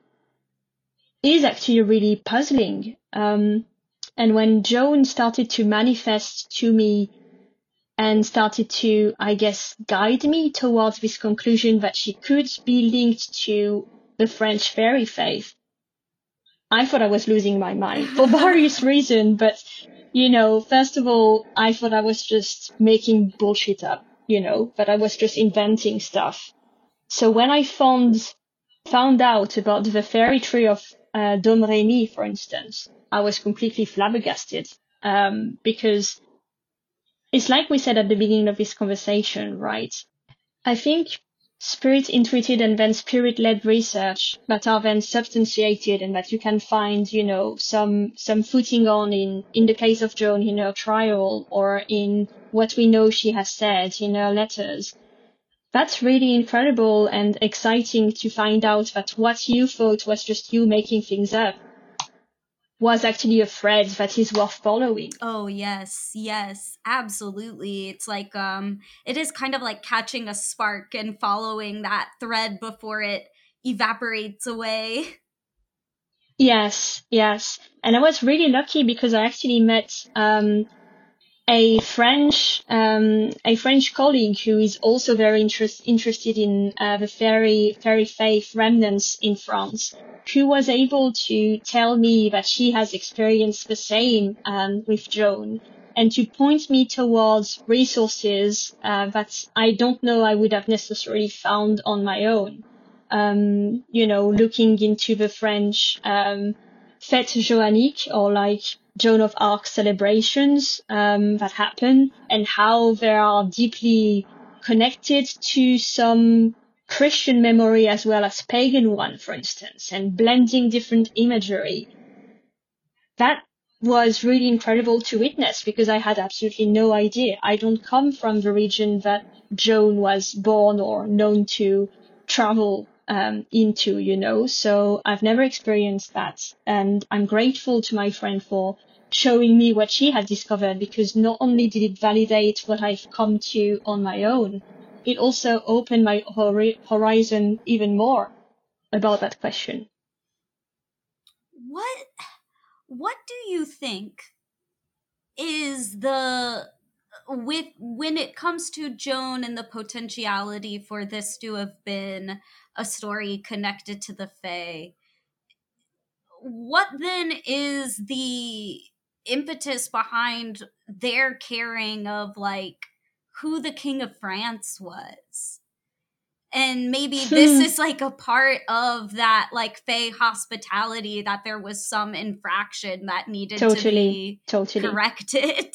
is actually really puzzling. Um, and when Joan started to manifest to me and started to, I guess, guide me towards this conclusion that she could be linked to the French fairy faith, I thought I was losing my mind for various reasons. But, you know, first of all, I thought I was just making bullshit up, you know, that I was just inventing stuff. So when I found, found out about the fairy tree of uh, Domremy, for instance, I was completely flabbergasted, um, because it's like we said at the beginning of this conversation, right? I think spirit intuited and then spirit led research that are then substantiated and that you can find, you know, some, some footing on in, in the case of Joan in her trial or in what we know she has said in her letters. That's really incredible and exciting to find out that what you thought was just you making things up was actually a thread that is worth following. Oh yes, yes, absolutely. It's like um it is kind of like catching a spark and following that thread before it evaporates away. Yes, yes. And I was really lucky because I actually met um a French um a French colleague who is also very interest, interested in uh, the fairy fairy faith remnants in France, who was able to tell me that she has experienced the same um, with Joan and to point me towards resources uh, that I don't know I would have necessarily found on my own. Um, you know, looking into the French um, Fête Joannique or like Joan of Arc celebrations um, that happen and how they are deeply connected to some Christian memory as well as pagan one, for instance, and blending different imagery. That was really incredible to witness because I had absolutely no idea. I don't come from the region that Joan was born or known to travel um, into, you know, so I've never experienced that. And I'm grateful to my friend for showing me what she had discovered because not only did it validate what I've come to on my own, it also opened my hori- horizon even more about that question. What what do you think is the with when it comes to Joan and the potentiality for this to have been a story connected to the Fae, what then is the impetus behind their caring of like who the King of France was? And maybe this is like a part of that like Fae hospitality, that there was some infraction that needed totally, to be totally corrected.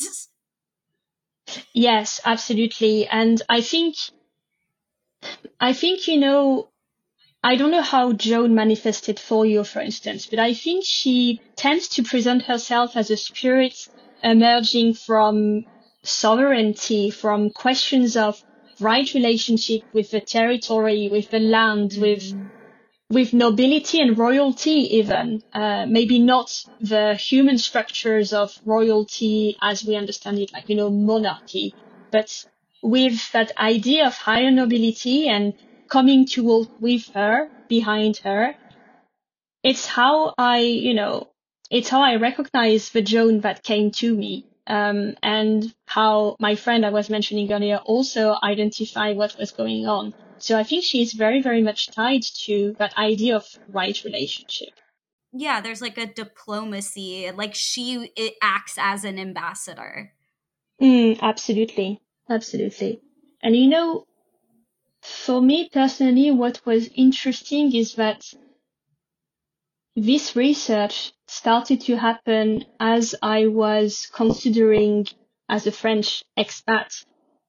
Yes, absolutely. And I think, I think, you know, I don't know how Joan manifested for you, for instance, but I think she tends to present herself as a spirit emerging from sovereignty, from questions of right relationship with the territory, with the land, mm-hmm. with with nobility and royalty even, uh, maybe not the human structures of royalty as we understand it, like, you know, monarchy, but with that idea of higher nobility and coming to walk with her, behind her. It's how I, you know, it's how I recognize the Joan that came to me. Um, and how my friend I was mentioning earlier also identified what was going on. So I think she's very, very much tied to that idea of right relationship. Yeah, there's like a diplomacy, like she it acts as an ambassador. Mm, absolutely. Absolutely. And you know, for me personally, what was interesting is that this research started to happen as I was considering, as a French expat,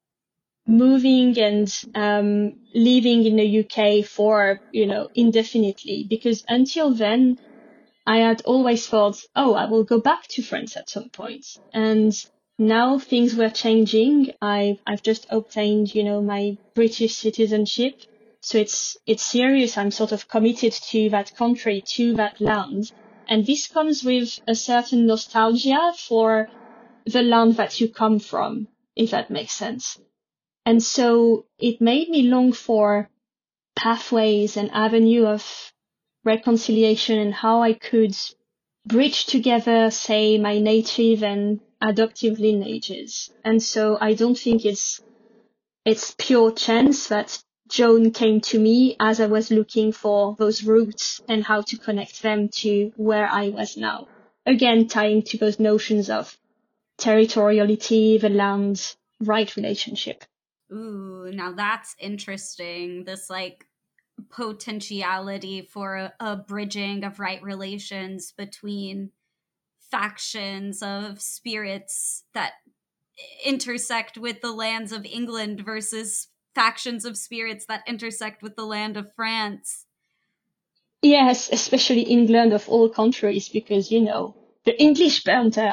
moving and um, living in the U K for, you know, indefinitely. Because until then, I had always thought, oh, I will go back to France at some point. And now things were changing. I, I've just obtained, you know, my British citizenship. So it's, it's serious. I'm sort of committed to that country, to that land. And this comes with a certain nostalgia for the land that you come from, if that makes sense. And so it made me long for pathways and avenue of reconciliation and how I could bridge together, say, my native and adoptive lineages. And so I don't think it's, it's pure chance that Joan came to me as I was looking for those roots and how to connect them to where I was now. Again, tying to those notions of territoriality, the land, right relationship. Ooh, now that's interesting. This like potentiality for a, a bridging of right relations between factions of spirits that intersect with the lands of England versus factions of spirits that intersect with the land of France. Yes, especially England of all countries, because, you know, the English burnt her.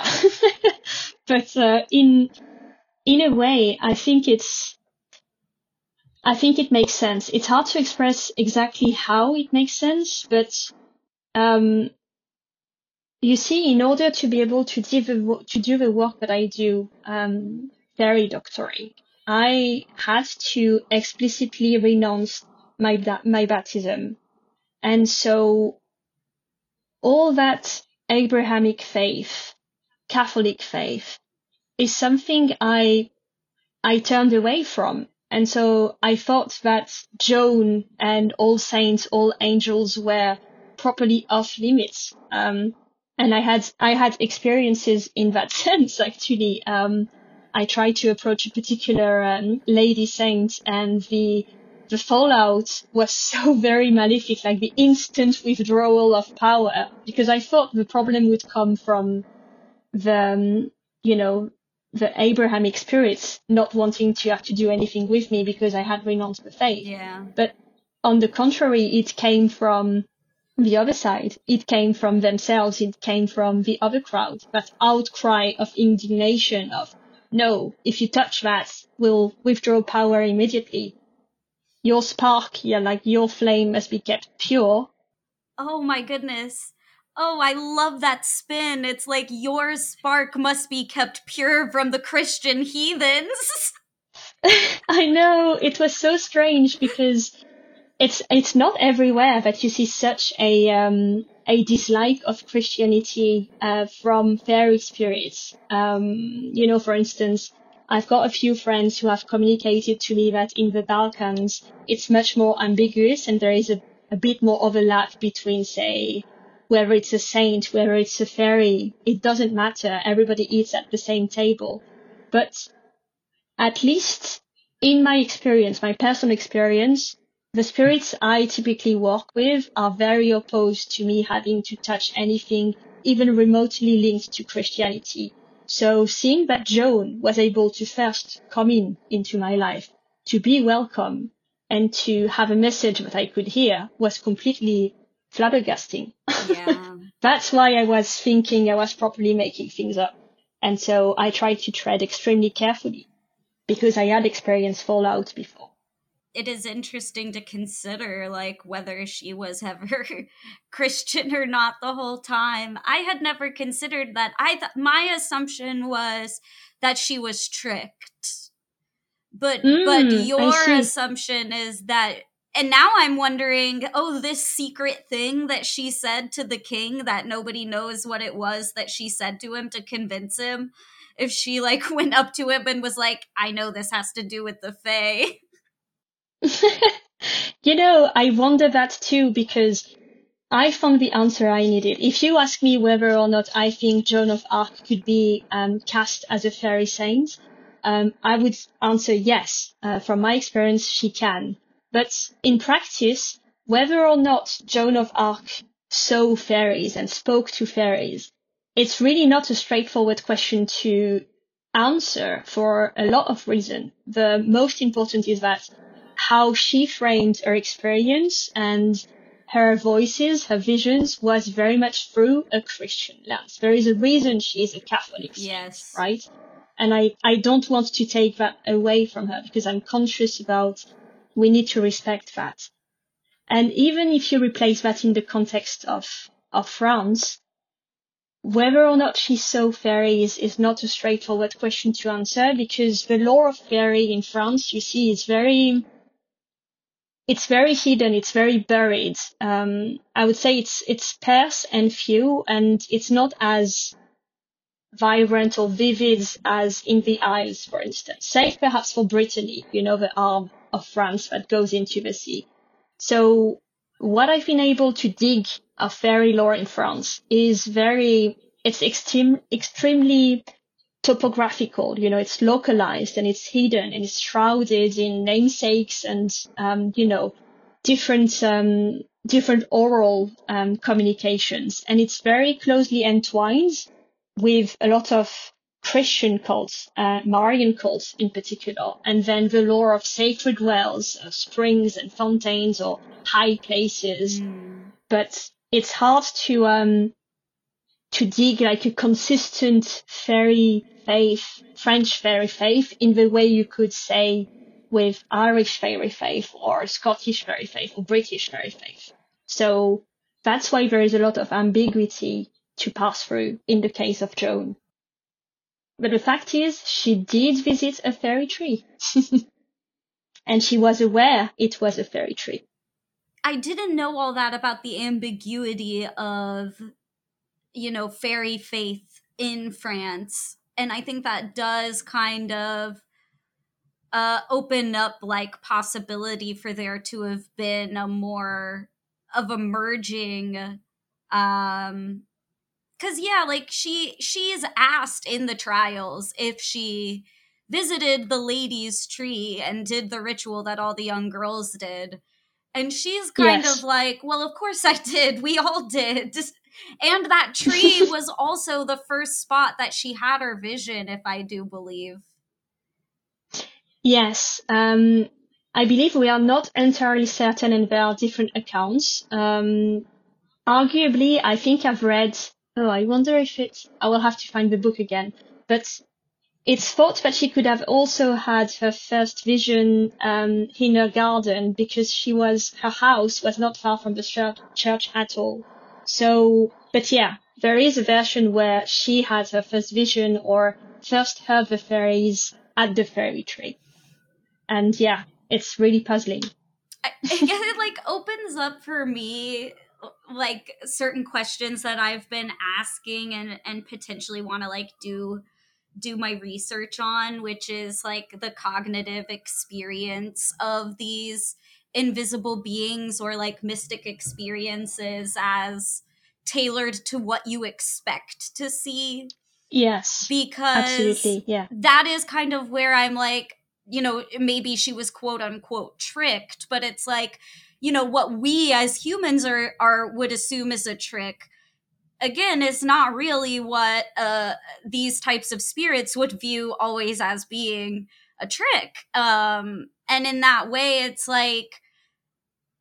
But uh, in in a way, I think it's I think it makes sense. It's hard to express exactly how it makes sense, but um, you see, in order to be able to do the to do the work that I do, um, fairy doctoring, I had to explicitly renounce my my baptism, and so all that Abrahamic faith, Catholic faith, is something I I turned away from. And so I thought that Joan and All Saints, All Angels were properly off limits. Um, and I had, I had experiences in that sense, actually. Um, I tried to approach a particular um, lady saint, and the, the fallout was so very malefic, like the instant withdrawal of power, because I thought the problem would come from the, um, you know, the Abrahamic spirits not wanting to have to do anything with me because I had renounced the faith. Yeah. But on the contrary, it came from the other side. It came from themselves. It came from the other crowd. That outcry of indignation of, no, if you touch that, we'll withdraw power immediately. Your spark, yeah, like your flame must be kept pure. Oh my goodness. Oh, I love that spin. It's like your spark must be kept pure from the Christian heathens. I know, it was so strange because it's it's not everywhere that you see such a um a dislike of Christianity uh, from fairy spirits. Um, you know, for instance, I've got a few friends who have communicated to me that in the Balkans it's much more ambiguous and there is a, a bit more overlap between, say, whether it's a saint, whether it's a fairy. It doesn't matter. Everybody eats at the same table. But at least in my experience, my personal experience, the spirits I typically work with are very opposed to me having to touch anything even remotely linked to Christianity. So seeing that Joan was able to first come in into my life, to be welcome, and to have a message that I could hear was completely flabbergasting. Yeah. That's why I was thinking I was probably making things up. And so I tried to tread extremely carefully because I had experienced fallout before. it is interesting to consider, like, whether she was ever Christian or not the whole time. I had never considered that. I th- my assumption was that she was tricked, but but Mm, I your see. assumption is that. And now I'm wondering, oh, this secret thing that she said to the king that nobody knows what it was that she said to him to convince him, if she, like, went up to him and was like, I know this has to do with the Fae. You know, I wonder that too, because I found the answer I needed. If you ask me whether or not I think Joan of Arc could be um, cast as a fairy saint, um, I would answer yes. Uh, from my experience, she can. But in practice, whether or not Joan of Arc saw fairies and spoke to fairies, it's really not a straightforward question to answer for a lot of reasons. The most important is that how she framed her experience and her voices, her visions was very much through a Christian lens. There is a reason she is a Catholic saint, Yes. right? And I, I don't want to take that away from her because I'm conscious about we need to respect that. And even if you replace that in the context of, of France, whether or not she saw fairies is not a straightforward question to answer because the lore of fairy in France, you see, is very, it's very hidden. It's very buried. Um, I would say it's, it's sparse and few, and it's not as vibrant or vivid as in the Isles, for instance. Save perhaps for Brittany, you know, the arm of France that goes into the sea. So what I've been able to dig of fairy lore in France is very, it's extreme, extremely topographical, you know, it's localized and it's hidden and it's shrouded in namesakes and, um, you know, different, um, different oral, um, communications. And it's very closely entwined with a lot of Christian cults, uh, Marian cults in particular, and then the lore of sacred wells, of springs and fountains or high places. Mm. But it's hard to, um, to dig like a consistent fairy faith, French fairy faith in the way you could say with Irish fairy faith or Scottish fairy faith or British fairy faith. So that's why there is a lot of ambiguity to pass through in the case of Joan. But the fact is, she did visit a fairy tree. And she was aware it was a fairy tree. I didn't know all that about the ambiguity of, you know, fairy faith in France. And I think that does kind of uh, open up, like, possibility for there to have been a more of a merging, um, because yeah, like she she is asked in the trials if she visited the ladies' tree and did the ritual that all the young girls did, and she's kind Yes. of like, well, of course I did, we all did. And that tree was also the first spot that she had her vision, if I do believe. Yes, um, I believe we are not entirely certain, and there are different accounts. Um, arguably, I think I've read. Oh, I wonder if it's. I will have to find the book again. But it's thought that she could have also had her first vision um, in her garden because she was her house was not far from the church, church at all. So, but yeah, there is a version where she had her first vision or first heard the fairies at the fairy tree. And yeah, it's really puzzling. I, I guess it, like, opens up for me, like, certain questions that I've been asking and and potentially want to, like, do do my research on, which is, like, the cognitive experience of these invisible beings or, like, mystic experiences as tailored to what you expect to see. Yes, Because absolutely, yeah. that is kind of where I'm like, you know, maybe she was quote unquote tricked, but it's like, you know, what we as humans are are would assume is a trick, again, is not really what uh these types of spirits would view always as being a trick. Um and in that way, it's like,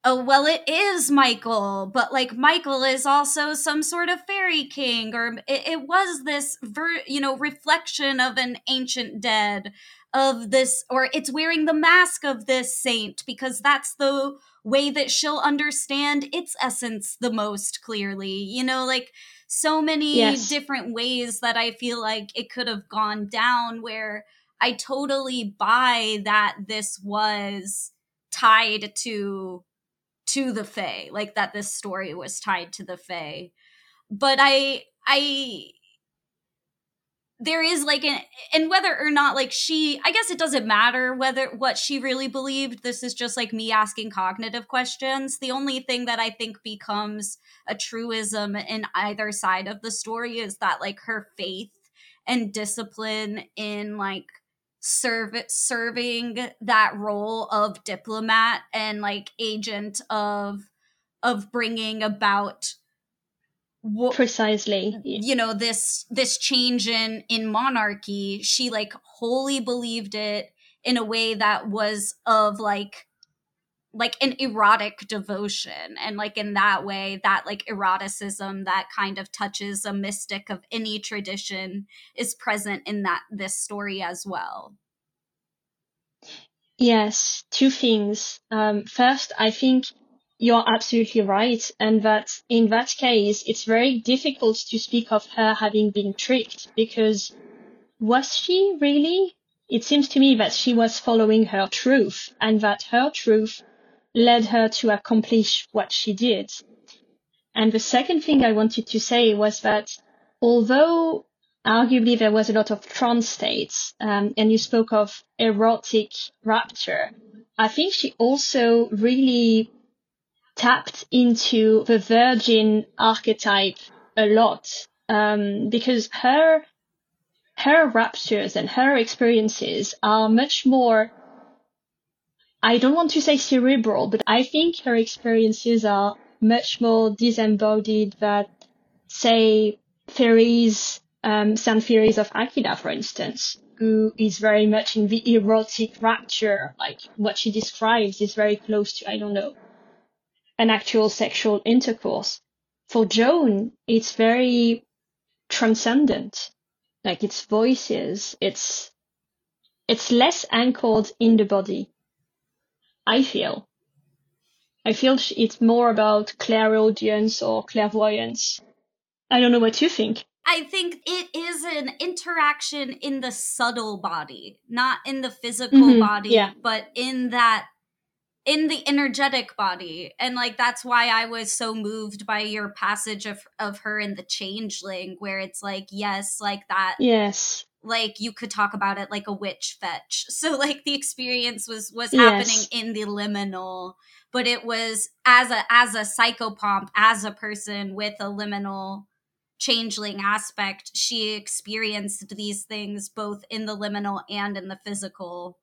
oh, well, it is Michael, but like Michael is also some sort of fairy king, or it, it was this, ver- you know, reflection of an ancient dead, of this, or it's wearing the mask of this saint because that's the way that she'll understand its essence the most clearly. You know, like so many Yes. different ways that I feel like it could have gone down where I totally buy that this was tied to to the Fae, like that this story was tied to the Fae. But I I there is like an, and whether or not like she, I guess it doesn't matter whether what she really believed. This is just like me asking cognitive questions. The only thing that I think becomes a truism in either side of the story is that like her faith and discipline in like serve serving that role of diplomat and like agent of of bringing about what, Precisely. you know, this this change in in monarchy. She like wholly believed it in a way that was of like like an erotic devotion, and like in that way that like eroticism that kind of touches a mystic of any tradition is present in that this story as well. Yes, two things. Um, first, I think you're absolutely right, and that in that case, it's very difficult to speak of her having been tricked, because was she really? It seems to me that she was following her truth, and that her truth led her to accomplish what she did. And the second thing I wanted to say was that although arguably there was a lot of trance states, um, and you spoke of erotic rapture, I think she also really tapped into the virgin archetype a lot, um, because her her raptures and her experiences are much more, I don't want to say cerebral, but I think her experiences are much more disembodied than, say, Ferries, um, Saint Ferries of Aquila, for instance, who is very much in the erotic rapture. Like what she describes is very close to, I don't know, an actual sexual intercourse. For Joan, it's very transcendent. Like it's voices, it's it's less anchored in the body. I feel. I feel it's more about clairaudience or clairvoyance. I don't know what you think. I think it is an interaction in the subtle body, not in the physical mm-hmm. body, yeah. but in that, in the energetic body. And like, that's why I was so moved by your passage of, of her in the Changeling, where it's like, yes, like that. Yes. Like you could talk about it like a witch fetch. So like the experience was, was yes. happening in the liminal, but it was as a, as a psychopomp, as a person with a liminal changeling aspect, she experienced these things both in the liminal and in the physical.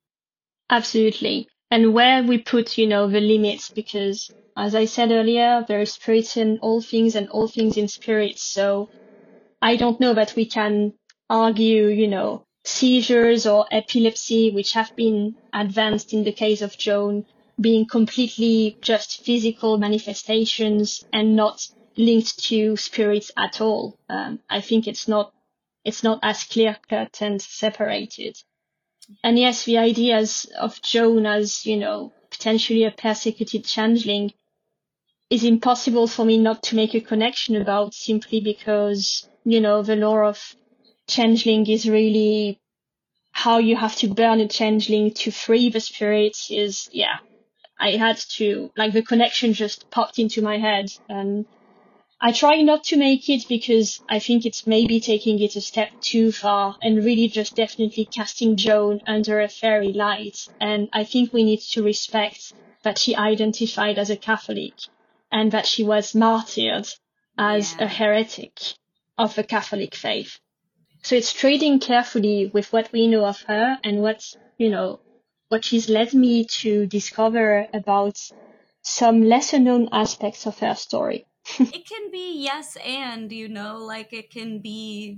Absolutely. And where we put, you know, the limits, because as I said earlier, there is spirit in all things and all things in spirits. So I don't know that we can argue, you know, seizures or epilepsy, which have been advanced in the case of Joan, being completely just physical manifestations and not linked to spirits at all. Um, I think it's not, it's not as clear cut and separated. And yes, the ideas of Joan as, you know, potentially a persecuted changeling is impossible for me not to make a connection about, simply because, you know, the lore of changeling is really how you have to burn a changeling to free the spirits is, yeah, I had to, like, the connection just popped into my head, and I try not to make it because I think it's maybe taking it a step too far and really just definitely casting Joan under a fairy light. And I think we need to respect that she identified as a Catholic and that she was martyred as Yeah. a heretic of the Catholic faith. So it's trading carefully with what we know of her and what, you know, what she's led me to discover about some lesser known aspects of her story. It can be yes and, you know, like it can be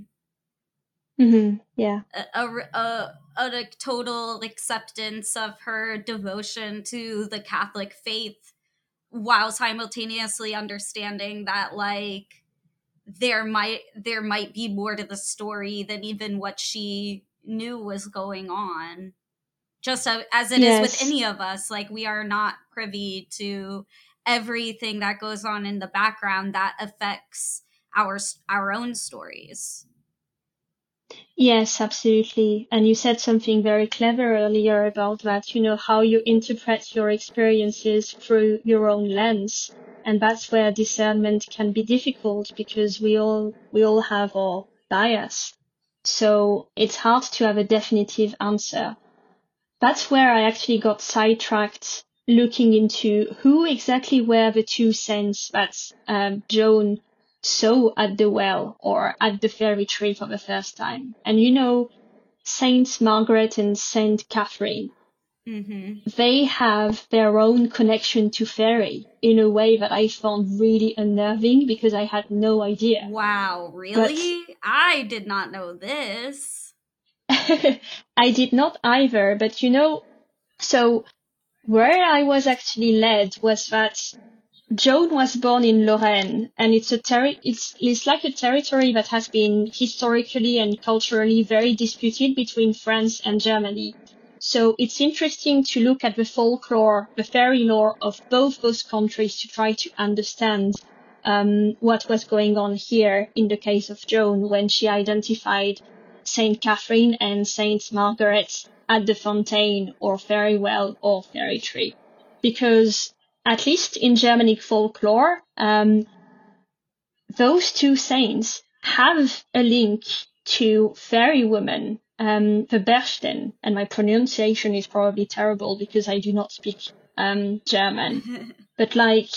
mm-hmm. yeah a, a, a, a total acceptance of her devotion to the Catholic faith, while simultaneously understanding that like there might there might be more to the story than even what she knew was going on. Just so, as it yes. is with any of us, like we are not privy to everything that goes on in the background that affects our our own stories. Yes, absolutely. And you said something very clever earlier about that, you know, how you interpret your experiences through your own lens. And that's where discernment can be difficult because we all, we all have our bias. So it's hard to have a definitive answer. That's where I actually got sidetracked looking into who exactly were the two saints that um, Joan saw at the well or at the fairy tree for the first time. And you know, Saint Margaret and Saint Catherine, mm-hmm. they have their own connection to fairy in a way that I found really unnerving because I had no idea. Wow, really? But I did not know this. I did not either, but you know, so where I was actually led was that Joan was born in Lorraine, and it's a terri- it's, it's like a territory that has been historically and culturally very disputed between France and Germany. So it's interesting to look at the folklore, the fairy lore of both those countries to try to understand um, what was going on here in the case of Joan when she identified Saint Catherine and Saint Margaret at the fontaine or fairy well or fairy tree. Because at least in Germanic folklore, um, those two saints have a link to fairy women, um, the Bechstein, and my pronunciation is probably terrible because I do not speak um, German, but like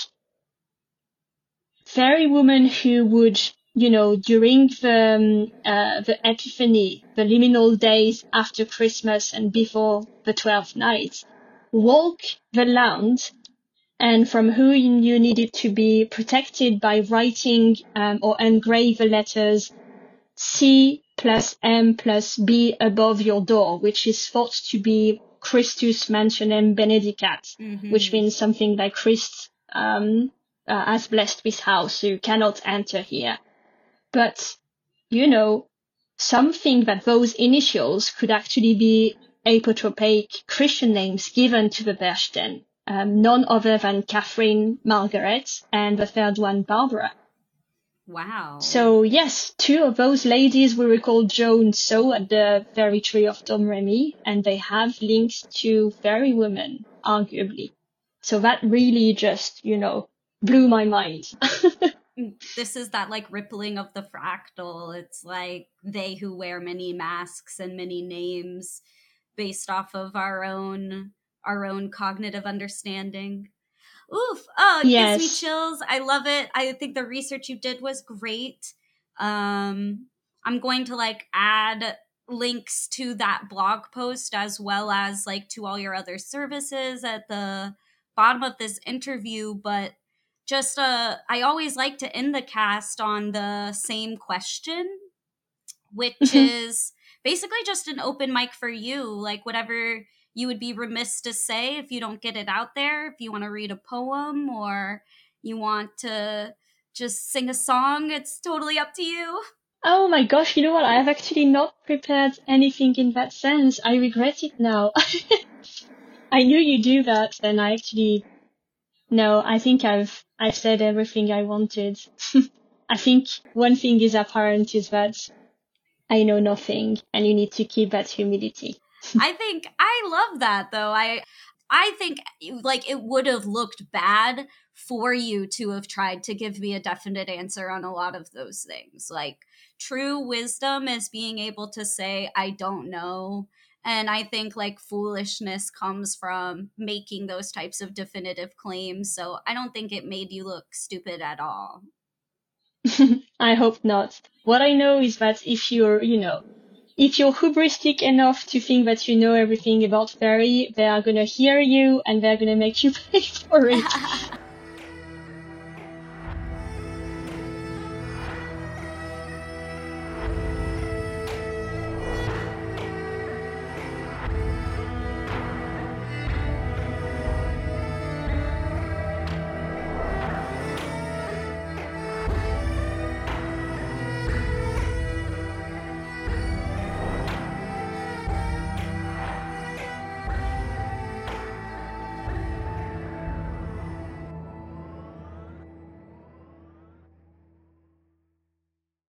fairy women who would, you know, during the um, uh, the Epiphany, the liminal days after Christmas and before the twelfth night, walk the land, and from whom you needed to be protected by writing um, or engrave the letters C plus M plus B above your door, which is thought to be Christus Mansionem Benedicat, mm-hmm. which means something like Christ um, uh, has blessed this house, so you cannot enter here. But, you know, something that those initials could actually be apotropaic Christian names given to the Bechstein. Um, none other than Catherine, Margaret, and the third one, Barbara. Wow. So yes, two of those ladies we recall Joan saw at the fairy tree of Domremy, and they have links to fairy women, arguably. So that really just, you know, blew my mind. This is that like rippling of the fractal. It's like they who wear many masks and many names based off of our own our own cognitive understanding. Oof. Oh, it yes. gives me chills. I love it. I think the research you did was great. Um, I'm going to like add links to that blog post as well as like to all your other services at the bottom of this interview. But just, uh, I always like to end the cast on the same question, which is basically just an open mic for you, like whatever you would be remiss to say if you don't get it out there. If you want to read a poem or you want to just sing a song, it's totally up to you. Oh my gosh, you know what? I have actually not prepared anything in that sense. I regret it now. I knew you do that, and I actually... No, I think I've I've said everything I wanted. I think one thing is apparent is that I know nothing, and you need to keep that humility. I think I love that though. I I think like it would have looked bad for you to have tried to give me a definite answer on a lot of those things. Like true wisdom is being able to say I don't know. And I think like foolishness comes from making those types of definitive claims. So I don't think it made you look stupid at all. I hope not. What I know is that if you're, you know, if you're hubristic enough to think that you know everything about fairy, they are going to hear you and they're going to make you pay for it.